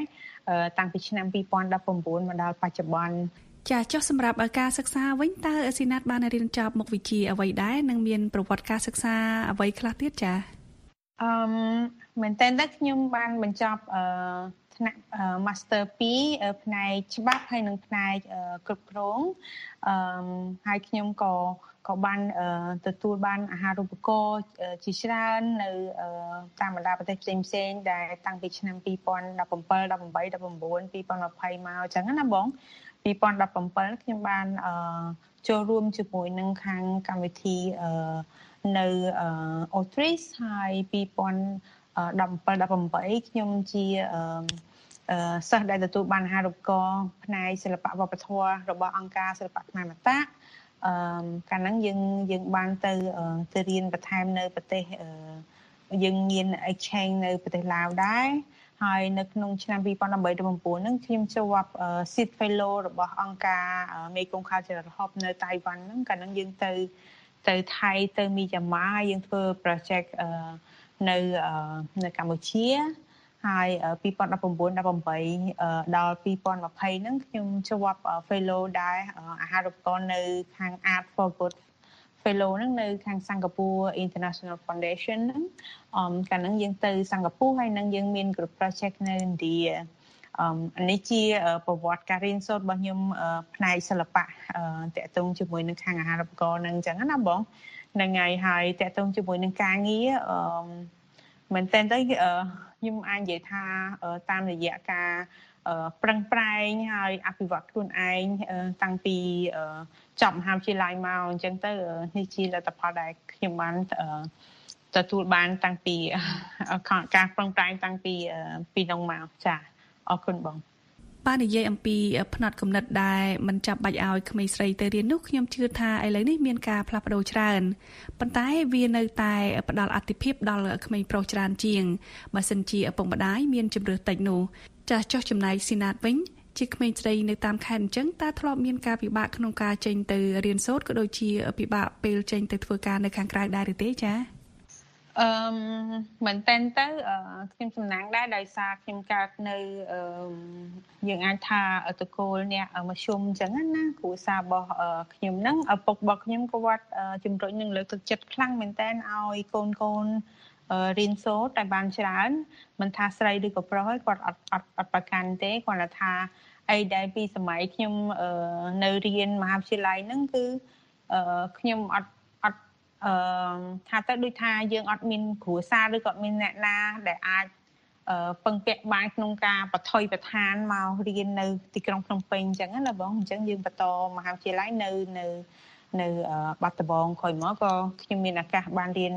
តាំងពីឆ្នាំពីរពាន់ដប់ប្រាំបួនមកដល់បច្ចុប្បន្នចាចុះសម្រាប់ការសិក្សាវិញតើស៊ីណាតបានរៀនចប់មុខវិជ្ជាអ្វីដែរនិងមានប្រវត្តិការសិក្សាអ្វីខ្លះទៀតចាអឺមែនតើខ្ញុំបានបញ្ចប់អឺថ្នាក់ Master ពីរផ្នែកច្បាប់ហើយនិងផ្នែកគ្រប់គ្រងអឺហើយខ្ញុំក៏ក៏បានទទួលបានអាហារូបករណ៍ជាច្រើននៅតាមបណ្ដាប្រទេសផ្សេងផ្សេងដែលតាំងពីឆ្នាំពីរពាន់ដប់ប្រាំbảy ដប់ប្រាំបី ដប់ប្រាំបួន ពីរពាន់ยี่สิบមកអញ្ចឹងណាបងពីរពាន់ដប់ប្រាំbảyខ្ញុំបានចូលរួមជាមួយនឹងខាងកម្មវិធីនៅអូទ្រីសហើយពីរពាន់ដប់ប្រាំbảy ដប់ប្រាំបីខ្ញុំជាសិស្សដែលទទួលបានអាហារូបករណ៍ផ្នែកសិល្បៈវប្បធម៌របស់អង្គការសិល្បៈខ្មែរមតាអឺកាលហ្នឹងយើងយើងបានទៅទៅរៀនបន្ថែមនៅប្រទេសយើងមាន exchange នៅប្រទេសឡាវដែរហើយនៅក្នុងឆ្នាំពីរពាន់ប្រាំបី ដល់ប្រាំបួនហ្នឹងខ្ញុំជាប់ Seed Fellow របស់អង្គការមេគង្គ Cultural Hub នៅតៃវ៉ាន់ហ្នឹងកាលហ្នឹងយើងទៅទៅថៃទៅមីយ៉ាន់ម៉ាយើងធ្វើ project នៅនៅកម្ពុជាហើយពីរពាន់ដប់ប្រាំបួន ដប់ប្រាំបីដល់ពីរពាន់ยี่สิบហ្នឹងខ្ញុំជាប់ Fellow ដែរអាហារូបករណ៍នៅខាង Art for Good Fellow ហ្នឹងនៅខាង Singapore International Foundation ហ្នឹងអមកាលហ្នឹងយើងទៅ Singapore ហើយនឹងយើងមាន group project នៅឥណ្ឌាអមនេះជាប្រវត្តិការរៀនសូត្ររបស់ខ្ញុំផ្នែកសិល្បៈតាក់ទងជាមួយនឹងខាងអាហារូបករណ៍ហ្នឹងអញ្ចឹងណាបងហ្នឹងហើយហើយតាក់ទងជាមួយនឹងការងារអមមែនតើទៅខ្ញុំអាចនិយាយថាតាមរយៈការប្រឹងប្រែងហើយអភិវឌ្ឍខ្លួនឯងតាំងពីចប់មហាវិទ្យាល័យមកអញ្ចឹងទៅនេះជាលទ្ធផលដែលខ្ញុំបានទទួលបានតាំងពីការប្រឹងប្រែងតាំងពីពីនោះមកចាអរគុណបងបាននិយាយអំពីផ្នែកគំនិតដែលមិនចាប់បាច់ឲ្យក្មេងស្រីទៅរៀននោះខ្ញុំជឿថាឥឡូវនេះមានការផ្លាស់ប្ដូរច្រើនប៉ុន្តែវានៅតែផ្ដល់អាទិភាពដល់ក្មេងប្រុសច្រើនជាងបើសិនជាឪពុកម្ដាយមានជម្រើសតិចនោះចាស់ចុះចំណែកស៊ីណាតវិញជាក្មេងស្រីនៅតាមខេត្តអញ្ចឹងតើធ្លាប់មានការពិបាកក្នុងការចេញទៅរៀនសូត្រក៏ដូចជាពិបាកពេលចេញទៅធ្វើការនៅខាងក្រៅដែរឬទេចាអឺមែនតើទៅខ្ញុំសំណាងដែរដោយសារខ្ញុំកើតនៅយើងអាចថាតកូលអ្នកមធ្យមអញ្ចឹងណាគ្រួសាររបស់ខ្ញុំហ្នឹងឪពុករបស់ខ្ញុំក៏វត្តជំរុញនឹងលើកទឹកចិត្តខ្លាំងមែនតើឲ្យកូនកូនរៀនសូត្រតែបានច្រើនមិនថាស្រីឬក៏ប្រុសហើយគាត់អត់អត់អត់ប្រកាន់ទេគាត់ថាអីដែលពីសម័យខ្ញុំនៅរៀនមហាវិទ្យាល័យហ្នឹងគឺខ្ញុំអត់អឺថាទៅដូចថាយើងអត់មានគ្រួសារឬក៏អត់មានអ្នកណាដែលអាចពឹងពាក់បានក្នុងការបថុយប្រឋានមករៀននៅទីក្រុងភ្នំពេញអញ្ចឹងណាបងអញ្ចឹងយើងបន្តមហាវិទ្យាល័យនៅនៅនៅបាត់ដំបងក្រោយមកក៏ខ្ញុំមានឱកាសបានរៀន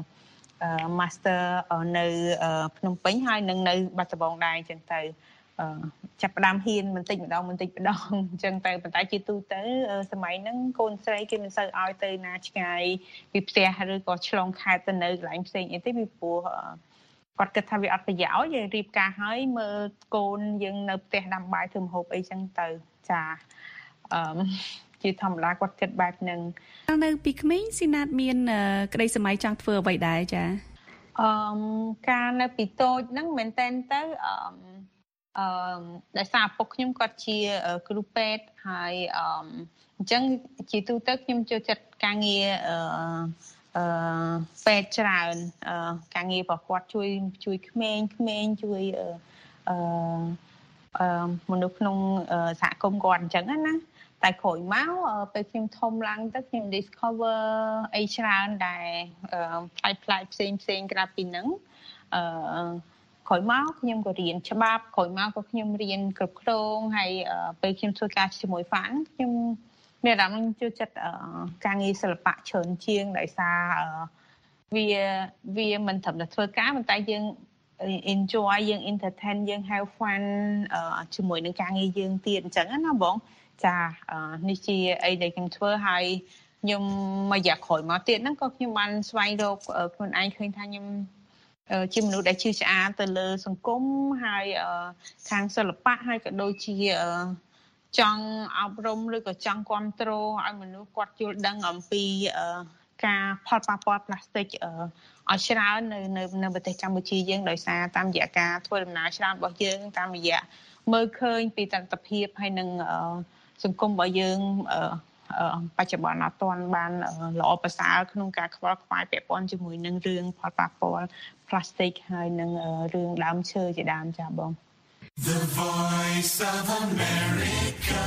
Master នៅភ្នំពេញហើយនឹងនៅបាត់ដំបងដែរអញ្ចឹងទៅចាប់ផ្ដើមហ៊ានបន្តិចម្ដងបន្តិចម្ដងអញ្ចឹងទៅប៉ុន្តែជាទូទៅសម័យហ្នឹងកូនស្រីគេមិនសូវឲ្យទៅណាឆ្ងាយពីផ្ទះឬក៏ឆ្លងខេត្តទៅនៅកន្លែងផ្សេងអីទេពីព្រោះគាត់គិតថាវាអត់ប្រយោជន៍យើងរៀបការហើយមើលកូនយើងនៅផ្ទះដាំបាយធ្វើម្ហូបអីចឹងទៅចាអឺជាធម្មតាគាត់គិតបែបហ្នឹងនៅពីក្មេងស៊ីណាតមានក្តីសម័យចង់ធ្វើអ្វីដែរចាអឺការនៅពីតូចហ្នឹងមែនតើទៅអឺអឺដោយសារឪពុកខ្ញុំគាត់ជាគ្រូពេទ្យហើយអឺអញ្ចឹងជាទូទៅខ្ញុំចូលចិត្តការងារអឺអឺពេទ្យច្រើនអឺការងាររបស់គាត់ជួយជួយក្មេងក្មេងជួយអឺអឺមនុស្សក្នុងសហគមន៍គាត់អញ្ចឹងណាតែក្រោយមកពេលខ្ញុំធំឡើងទៅខ្ញុំ discover អីច្រើនដែលផ្លែផ្លែផ្សេងផ្សេងក្រៅពីហ្នឹងអឺក្រោយមកខ្ញុំក៏រៀនច្បាប់ក្រោយមកក៏ខ្ញុំរៀនគ្រប់គ្រងហើយពេលខ្ញុំធ្វើការជាមួយហ្វានខ្ញុំមានអារម្មណ៍ចូលចិត្តការងារសិល្បៈច្រើនជាងដោយសារវាវាមិនត្រឹមតែធ្វើការប៉ុន្តែយើង enjoy យើង entertain យើង have fun ជាមួយនឹងការងារយើងទៀតអញ្ចឹងណាបងចានេះជាអីដែលខ្ញុំធ្វើហើយខ្ញុំមួយរយៈក្រោយមកទៀតហ្នឹងក៏ខ្ញុំបានស្វែងរកខ្លួនឯងឃើញថាខ្ញុំជាមនុស្សដែលជឿឆ្អាលទៅលើសង្គមហើយខាងសិល្បៈហើយក៏ដូចជាចង់អប់រំឬក៏ចង់គ្រប់គ្រងឲ្យមនុស្សគាត់យល់ដឹងអំពីការផលប៉ះពាល់ផ្លាស្ទិកឲ្យច្រើននៅនៅនៅប្រទេសកម្ពុជាយើងដោយសារតាមរយៈការធ្វើដំណើរច្រើនរបស់យើងតាមរយៈមើលឃើញពីតន្ភាពហើយនឹងសង្គមរបស់យើងបច្ចុប្បន្នអត់ទាន់បានល្អប្រសើរក្នុងការខ្វល់ខ្វាយពាក់ព័ន្ធជាមួយនឹងរឿងផលប៉ះពាល់ plastic ហើយនឹងរឿងដើមឈើជាដើមចា៎បង The Voice of America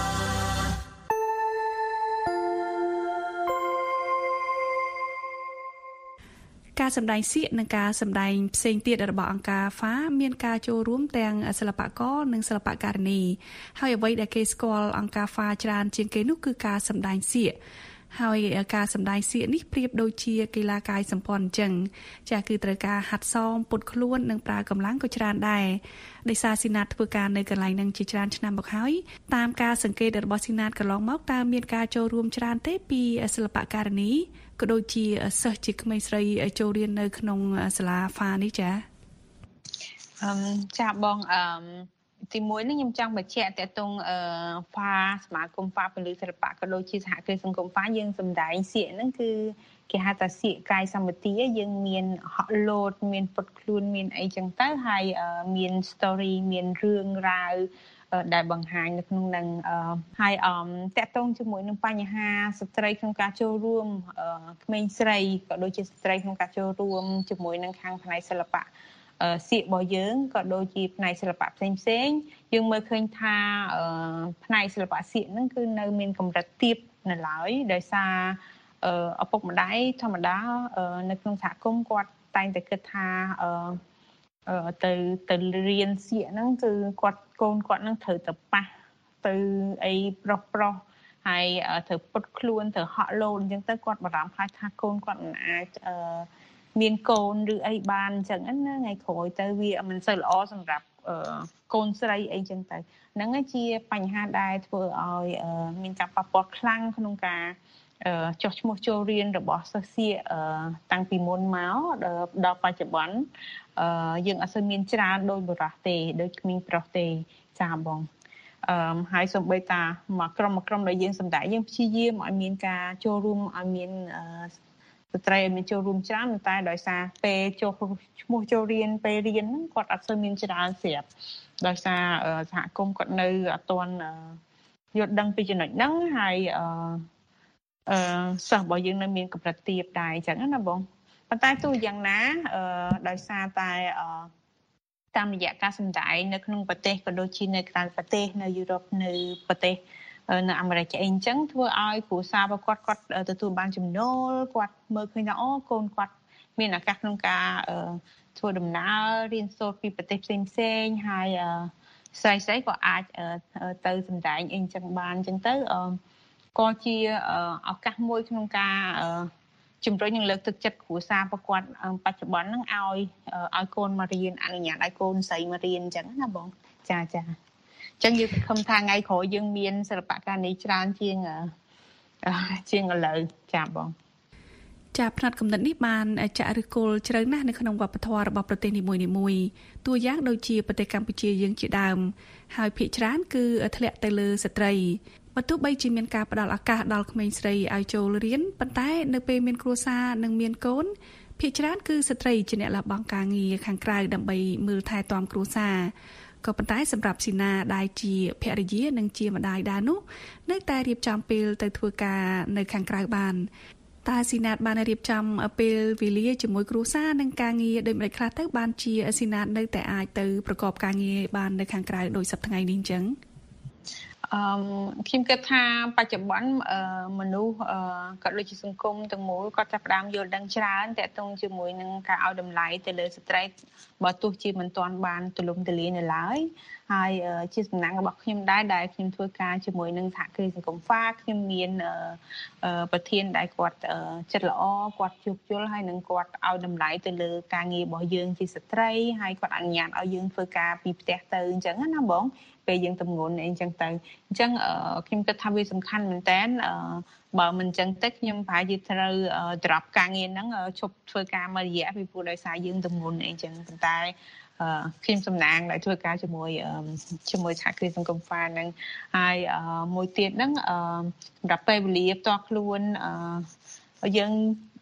ការសម្ដែងសៀកនិងការសម្ដែងផ្សេងទៀតរបស់អង្គការ ហ្វា មានការចូលរួមទាំងសិល្បករនិងសិល្បករនីហើយអ្វីដែលគេស្គាល់អង្គការ ហ្វា ច្រើនជាងគេនោះគឺការសម្ដែងសៀកហើយការសម្ដែងសៀកនេះប្រៀបដូចជាកីឡាកាយសម្ព័ន្ធអញ្ចឹងចាស់គឺត្រូវការហាត់សមពុតខ្លួននិងប្រើកម្លាំងក៏ច្រើនដែរដោយសារស៊ីណាតធ្វើការនៅកន្លែងនឹងជាច្រើនឆ្នាំមកហើយតាមការសង្កេតរបស់ស៊ីណាតកន្លងមកតើមានការចូលរួមច្រើនទេពីសិល្បករនីក៏ដូចជាសិស្សជាក្មេងស្រីចូលរៀននៅក្នុងសាលា ហ្វា នេះចា៎អឺចាបងអឺទីមួយនេះខ្ញុំចង់បញ្ជាក់តើតងអឺ ហ្វា សមាគម ហ្វា ពលិសិល្បៈក៏ដូចជាសហគ្រាសសង្គម ហ្វា យើងសម្ដែងសៀកហ្នឹងគឺគេហៅថាសៀកកាយសម្បទាយើងមានហក់លោតមានពុតខ្លួនមានអីចឹងទៅហើយមាន story មានរឿងរ៉ាវដែលបង្ហាញនៅក្នុងនឹងហើយអមតកតងជាមួយនឹងបញ្ហាស្ត្រីក្នុងការចូលរួមក្មេងស្រីក៏ដូចជាស្ត្រីក្នុងការចូលរួមជាមួយនឹងខាងផ្នែកសិល្បៈសៀករបស់យើងក៏ដូចជាផ្នែកសិល្បៈផ្សេងផ្សេងយើងមើលឃើញថាផ្នែកសិល្បៈសៀកហ្នឹងគឺនៅមានកម្រិតទាបនៅឡើយដោយសារឪពុកម្ដាយធម្មតានៅក្នុងសហគមន៍គាត់តែងតែគិតថាទៅទៅរៀនសៀកហ្នឹងគឺគាត់កូនគាត់ហ្នឹងត្រូវទៅប៉ះទៅអីប្រុសប្រុសហើយត្រូវពុតខ្លួនត្រូវហក់លោតអញ្ចឹងទៅគាត់បារម្ភខ្លាចថាកូនគាត់មិនអាចមានកូនឬអីបានអញ្ចឹងណាថ្ងៃក្រោយទៅវាមិនសូវល្អសម្រាប់កូនស្រីអីអញ្ចឹងទៅហ្នឹងជាបញ្ហាដែលធ្វើឲ្យមានការប៉ះពាល់ខ្លាំងក្នុងការចុះឈ្មោះចូលរៀនរបស់សិស្សសៀកតាំងពីមុនមកដល់បច្ចុប្បន្នយើងអត់សូវមានច្រើនដូចបុរសទេដូចក្មេងប្រុសទេចាបងអឺហើយសូម្បីតាមកក្រុមមកក្រុមដែលយើងសម្ដែងយើងព្យាយាមឲ្យមានការចូលរួមឲ្យមានស្ត្រីឲ្យមានចូលរួមច្រើនតែដោយសារពេលចូលឈ្មោះចូលរៀនពេលរៀនហ្នឹងគាត់អត់សូវមានច្រើនស្រាប់ដោយសារសហគមន៍គាត់នៅអត់ទាន់យល់ដឹងពីចំណុចហ្នឹងហើយអឺអឺសិស្សរបស់យើងនៅមានកម្រិតទាបដែរអញ្ចឹងណាបងប៉ុន្តែទោះយ៉ាងណាអឺដោយសារតែអឺតាមរយៈការសម្ដែងនៅក្នុងប្រទេសក៏ដូចជានៅក្រៅប្រទេសនៅយុរ៉ុបនៅប្រទេសនៅអាមេរិកអីអញ្ចឹងធ្វើឲ្យគ្រួសាររបស់គាត់គាត់ទទួលបានចំណូលគាត់មើលឃើញថាអូកូនគាត់មានឱកាសក្នុងការធ្វើដំណើររៀនសូត្រពីប្រទេសផ្សេងផ្សេងហើយស្រីស្រីក៏អាចទៅសម្ដែងអីអញ្ចឹងបានអញ្ចឹងទៅក៏ជាឱកាសមួយក្នុងការជំរុញនិងលើកទឹកចិត្តគ្រួសាររបស់គាត់បច្ចុប្បន្នហ្នឹងឲ្យឲ្យកូនមករៀនអនុញ្ញាតឲ្យកូនស្រីមករៀនអញ្ចឹងណាបងចាចាអញ្ចឹងយើងខំថាថ្ងៃក្រោយយើងមានសិល្បករនេះច្រើនជាងជាងឥឡូវចាបងចាផ្នែកគំនិតនេះបានចាក់ឫសគល់ជ្រៅណាស់នៅក្នុងវប្បធម៌របស់ប្រទេសនីមួយៗតួយ៉ាងដូចជាប្រទេសកម្ពុជាយើងជាដើមហើយភាគច្រើនគឺធ្លាក់ទៅលើស្ត្រីបើទោះបីជាមានការផ្ដល់ឱកាសដល់ក្មេងស្រីឲ្យចូលរៀនប៉ុន្តែនៅពេលមានគ្រួសារនិងមានកូនភាគច្រើនគឺស្ត្រីជាអ្នកលះបង់ការងារខាងក្រៅដើម្បីមើលថែទាំគ្រួសារក៏ប៉ុន្តែសម្រាប់ស៊ីណាដែលជាភរិយានិងជាម្ដាយដែរនោះនៅតែរៀបចំពេលទៅធ្វើការនៅខាងក្រៅបានតើស៊ីណាតបានរៀបចំពេលវេលាជាមួយគ្រួសារនិងការងារដូចម្តេចខ្លះទៅបានជាស៊ីណាតនៅតែអាចទៅប្រកបការងារបាននៅខាងក្រៅដោយសប្តាហ៍ថ្ងៃនេះអញ្ចឹងអឺខ្ញុំគិតថាបច្ចុប្បន្នមនុស្សក៏ដូចជាសង្គមទាំងមូលគាត់ចាប់ផ្ដើមយល់ដឹងច្រើនតាក់ទងជាមួយនឹងការឲ្យតម្លៃទៅលើស្ត្រីបើទោះជាមិនទាន់បានទូលំទូលាយនៅឡើយហើយជាសំណាងរបស់ខ្ញុំដែរដែលខ្ញុំធ្វើការជាមួយនឹងសហគ្រាសសង្គម ហ្វា ខ្ញុំមានប្រធានដែលគាត់ចិត្តល្អគាត់ជួសជុលហើយនឹងគាត់ឲ្យតម្លៃទៅលើការងាររបស់យើងជាស្ត្រីហើយគាត់អនុញ្ញាតឲ្យយើងធ្វើការពីផ្ទះទៅអញ្ចឹងណាបងពេលយើងទំងន់អីចឹងទៅអញ្ចឹងខ្ញុំគិតថាវាសំខាន់មែនតើបើមិនអញ្ចឹងទៅខ្ញុំប្រហែលជាត្រូវ drop ការងារហ្នឹងឈប់ធ្វើការមួយរយៈពីព្រោះដោយសារយើងទំងន់អីចឹងប៉ុន្តែខ្ញុំសំណាងដែលធ្វើការជាមួយជាមួយសហគ្រាសសង្គម ហ្វា ហ្នឹងហើយមួយទៀតហ្នឹងសម្រាប់ពេលវេលាផ្ទាល់ខ្លួនយើង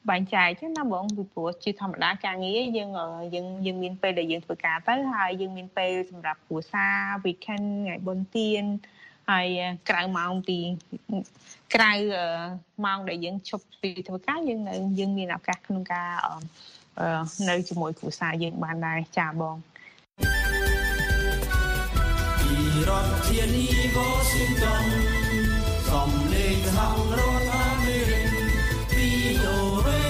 បែងចែកចឹងណាបងពីព្រោះជាធម្មតាការងារយើងយើងយើងមានពេលដែលយើងធ្វើការទៅហើយយើងមានពេលសម្រាប់គ្រួសារ weekend ថ្ងៃបុណ្យទានហើយក្រៅម៉ោងពីក្រៅម៉ោងដែលយើងឈប់ពីធ្វើការយើងនៅយើងមានឱកាសក្នុងការនៅជាមួយគ្រួសារយើងបានដែរចាបងពីរដ្ឋធានី Washington សំឡេងសហរដ្ឋអាមេរិកវីអូអេ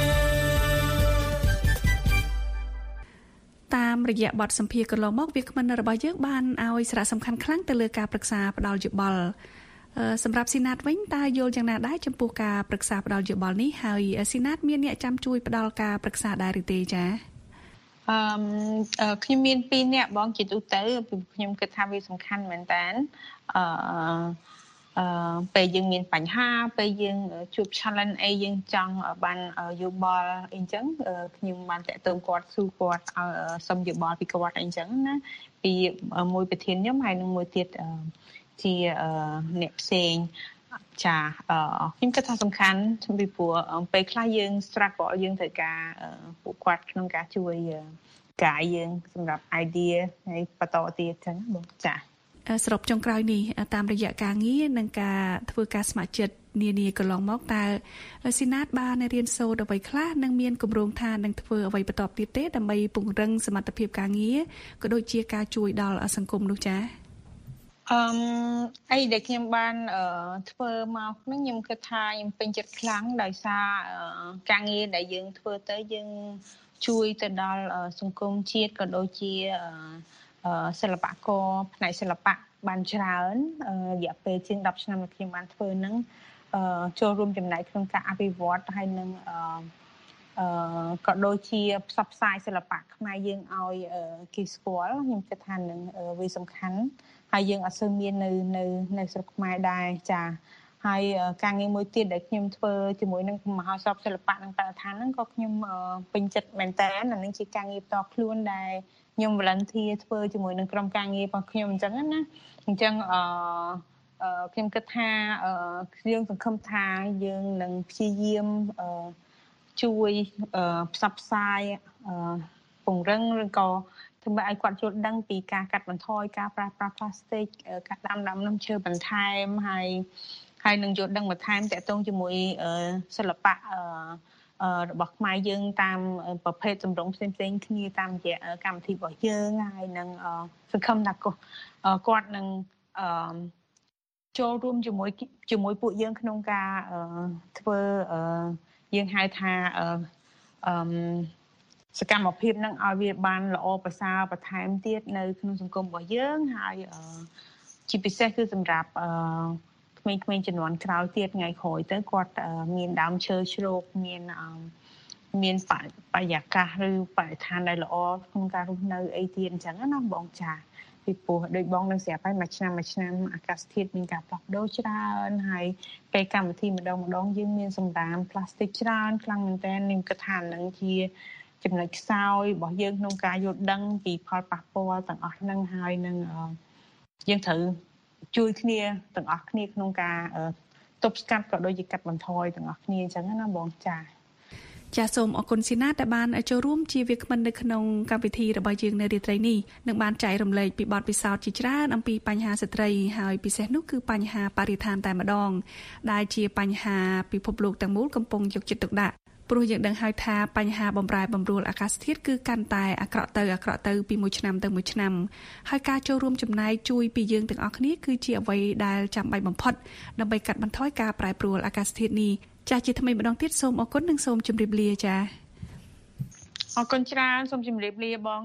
តាមរយៈបទសម្ភាសន៍កន្លងមកវាគ្មិនរបស់យើងបានឲ្យសារៈសំខាន់ខ្លាំងទៅលើការប្រឹក្សាផ្ដល់យោបល់សម្រាប់ស៊ីណាតវិញតើយល់យ៉ាងណាដែរចំពោះការប្រឹក្សាផ្ដល់យោបល់នេះហើយស៊ីណាតមានអ្នកចាំជួយផ្ដល់ការប្រឹក្សាដែរឬទេចា៎អឺខ្ញុំមានពីរនាក់បងជាទូទៅខ្ញុំគិតថាវាសំខាន់មែនតើអឺអឺពេលយើងមានបញ្ហាពេលយើងជួប challenge អីយើងចង់បានយោបល់អីចឹងខ្ញុំបានតាក់ទងគាត់សួរគាត់ឲ្យសុំយោបល់ពីគាត់អីចឹងណាពីមួយប្រធានខ្ញុំហើយនឹងមួយទៀតជាអ្នកផ្សេងចាខ្ញុំគិតថាសំខាន់ពីព្រោះពេលខ្លះយើង struggle យើងត្រូវការពួកគាត់ក្នុងការជួយកាយយើងសម្រាប់ idea ហើយបន្តទៀតចឹងបងចាសរុបចុងក្រោយនេះតាមរយៈការងារនិងការធ្វើការស្ម័គ្រចិត្តនានាកន្លងមកតើស៊ីណាតបានរៀនសូត្រអ្វីខ្លះនិងមានគម្រោងថានឹងធ្វើអ្វីបន្តទៀតទេដើម្បីពង្រឹងសមត្ថភាពការងារក៏ដូចជាការជួយដល់សង្គមនោះចា៎អឺអីដែលខ្ញុំបានធ្វើមកហ្នឹងខ្ញុំគិតថាខ្ញុំពេញចិត្តខ្លាំងដោយសារការងារដែលយើងធ្វើទៅយើងជួយទៅដល់សង្គមជាតិក៏ដូចជាសិល្បករផ្នែកសិល្បៈបានច្រើនរយៈពេលជាងដប់ឆ្នាំដែលខ្ញុំបានធ្វើហ្នឹងចូលរួមចំណែកក្នុងការអភិវឌ្ឍហើយនឹងអឺក៏ដូចជាផ្សព្វផ្សាយសិល្បៈខ្មែរយើងឲ្យគេស្គាល់ខ្ញុំគិតថានឹងវាសំខាន់ហើយយើងអត់សូវមាននៅនៅនៅស្រុកខ្មែរដែរចាហើយការងារមួយទៀតដែលខ្ញុំធ្វើជាមួយនឹងមហោស្រពសិល្បៈនិងបរិស្ថានហ្នឹងក៏ខ្ញុំពេញចិត្តមែនតើអានឹងជាការងារផ្ទាល់ខ្លួនដែលខ្ញុំ volunteer ធ្វើជាមួយនឹងក្រុមការងាររបស់ខ្ញុំអញ្ចឹងណាអញ្ចឹងអឺខ្ញុំគិតថាយើងសង្ឃឹមថាយើងនឹងព្យាយាមជួយផ្សព្វផ្សាយពង្រឹងឬក៏ធ្វើឲ្យគាត់យល់ដឹងពីការកាត់បន្ថយការប្រើប្រាស់ plastic ការដាំដើមដំឈើបន្ថែមហើយហើយនឹងយល់ដឹងបន្ថែមតាក់ទងជាមួយសិល្បៈរបស់ខ្មែរយើងតាមប្រភេទសម្រងផ្សេងៗគ្នាតាមរយៈកម្មវិធីរបស់យើងហើយនឹងសង្ឃឹមថាគាត់នឹងចូលរួមជាមួយជាមួយពួកយើងក្នុងការធ្វើយើងហៅថាអឺសកម្មភាពនឹងឲ្យវាបានល្អប្រសើរបន្ថែមទៀតនៅក្នុងសង្គមរបស់យើងហើយជាពិសេសគឺសម្រាប់អឺក្មេងៗជំនាន់ក្រោយទៀតថ្ងៃក្រោយទៅគាត់មានដើមឈើជ្រោកមានមានបរិយាកាសឬបរិស្ថានដែលល្អក្នុងការរស់នៅអីទៀតអញ្ចឹងណាបងចាពីព្រោះដូចបងនឹងស្រាប់ហើយមួយឆ្នាំមួយឆ្នាំអាកាសធាតុមានការផ្លាស់ប្ដូរច្រើនហើយពេលកម្មវិធីម្ដងម្ដងយើងមានសម្រាមផ្លាស្ទិកច្រើនខ្លាំងមែនទែនខ្ញុំគិតថានឹងជាចំណុចខ្សោយរបស់យើងក្នុងការយល់ដឹងពីផលប៉ះពាល់ទាំងអស់ហ្នឹងហើយនឹងយើងត្រូវជួយគ្នាទាំងអស់គ្នាក្នុងការទប់ស្កាត់ក៏ដូចជាកាត់បន្ថយទាំងអស់គ្នាអញ្ចឹងណាបងចាចាសសូមអរគុណស៊ីណាតដែលបានចូលរួមជាវាគ្មិននៅក្នុងកម្មវិធីរបស់យើងនៅរាត្រីនេះនិងបានចែករំលែកពីបទពិសោធន៍ជាច្រើនអំពីបញ្ហាស្ត្រីហើយពិសេសនោះគឺបញ្ហាបរិស្ថានតែម្ដងដែលជាបញ្ហាពិភពលោកទាំងមូលកំពុងយកចិត្តទុកដាក់ព្រោះយើងដឹងហើយថាបញ្ហាបំរែបំរួលអាកាសធាតុគឺកាន់តែអាក្រក់ទៅអាក្រក់ទៅពីមួយឆ្នាំទៅមួយឆ្នាំហើយការចូលរួមចំណែកជួយពីយើងទាំងអស់គ្នាគឺជាអ្វីដែលចាំបាច់បំផុតដើម្បីកាត់បន្ថយការប្រែប្រួលអាកាសធាតុនេះចាស់ជាថ្មីម្ដងទៀតសូមអរគុណនិងសូមជម្រាបលាចាអរគុណច្រើនសូមជម្រាបលាបង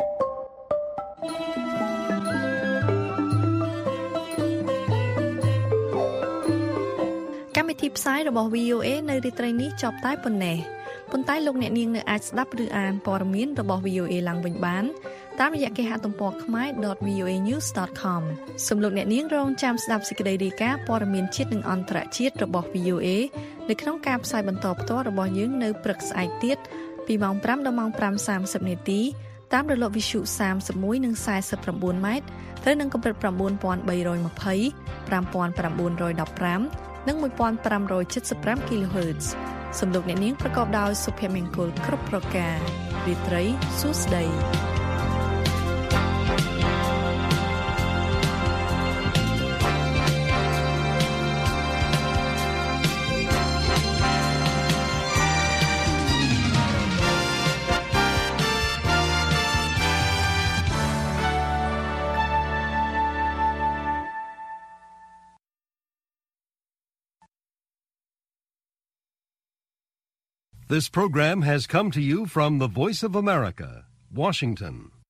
កម្មវិធីផ្សាយរបស់ វី អូ អេ នៅរាត្រីនេះចប់តែប៉ុណ្ណេះប៉ុន្តែលោកអ្នកនាងនៅអាចស្ដាប់ឬអានព័ត៌មានរបស់ វី អូ អេ ឡើងវិញបានតាមរយៈគេហទំព័រ ខមែរ ដត វី អូ អេ news ដត com សូមលោកអ្នកនាងរងចាំស្ដាប់សេចក្តីរាយការណ៍ព័ត៌មានជាតិនិងអន្តរជាតិរបស់ វី អូ អេ នៅក្នុងការផ្សាយបន្តផ្ទាល់របស់យើងនៅព្រឹកស្អែកទៀតពីម៉ោងប្រាំដល់ម៉ោងប្រាំសាមសិបនាទីតាមរលកវិទ្យុសាមសិបមួយនិងសាយសិបប្រាំបួនម៉ែត្រត្រូវនឹងកម្រិត៩បី២០ ៥៩១៥និង ១៥៧៥ kHz សំលោកអ្នកនាងប្រកបដោយសុភមង្គលគ្រប់ប្រការរាត្រីសួស្តី This program has come to you from the Voice of America, Washington.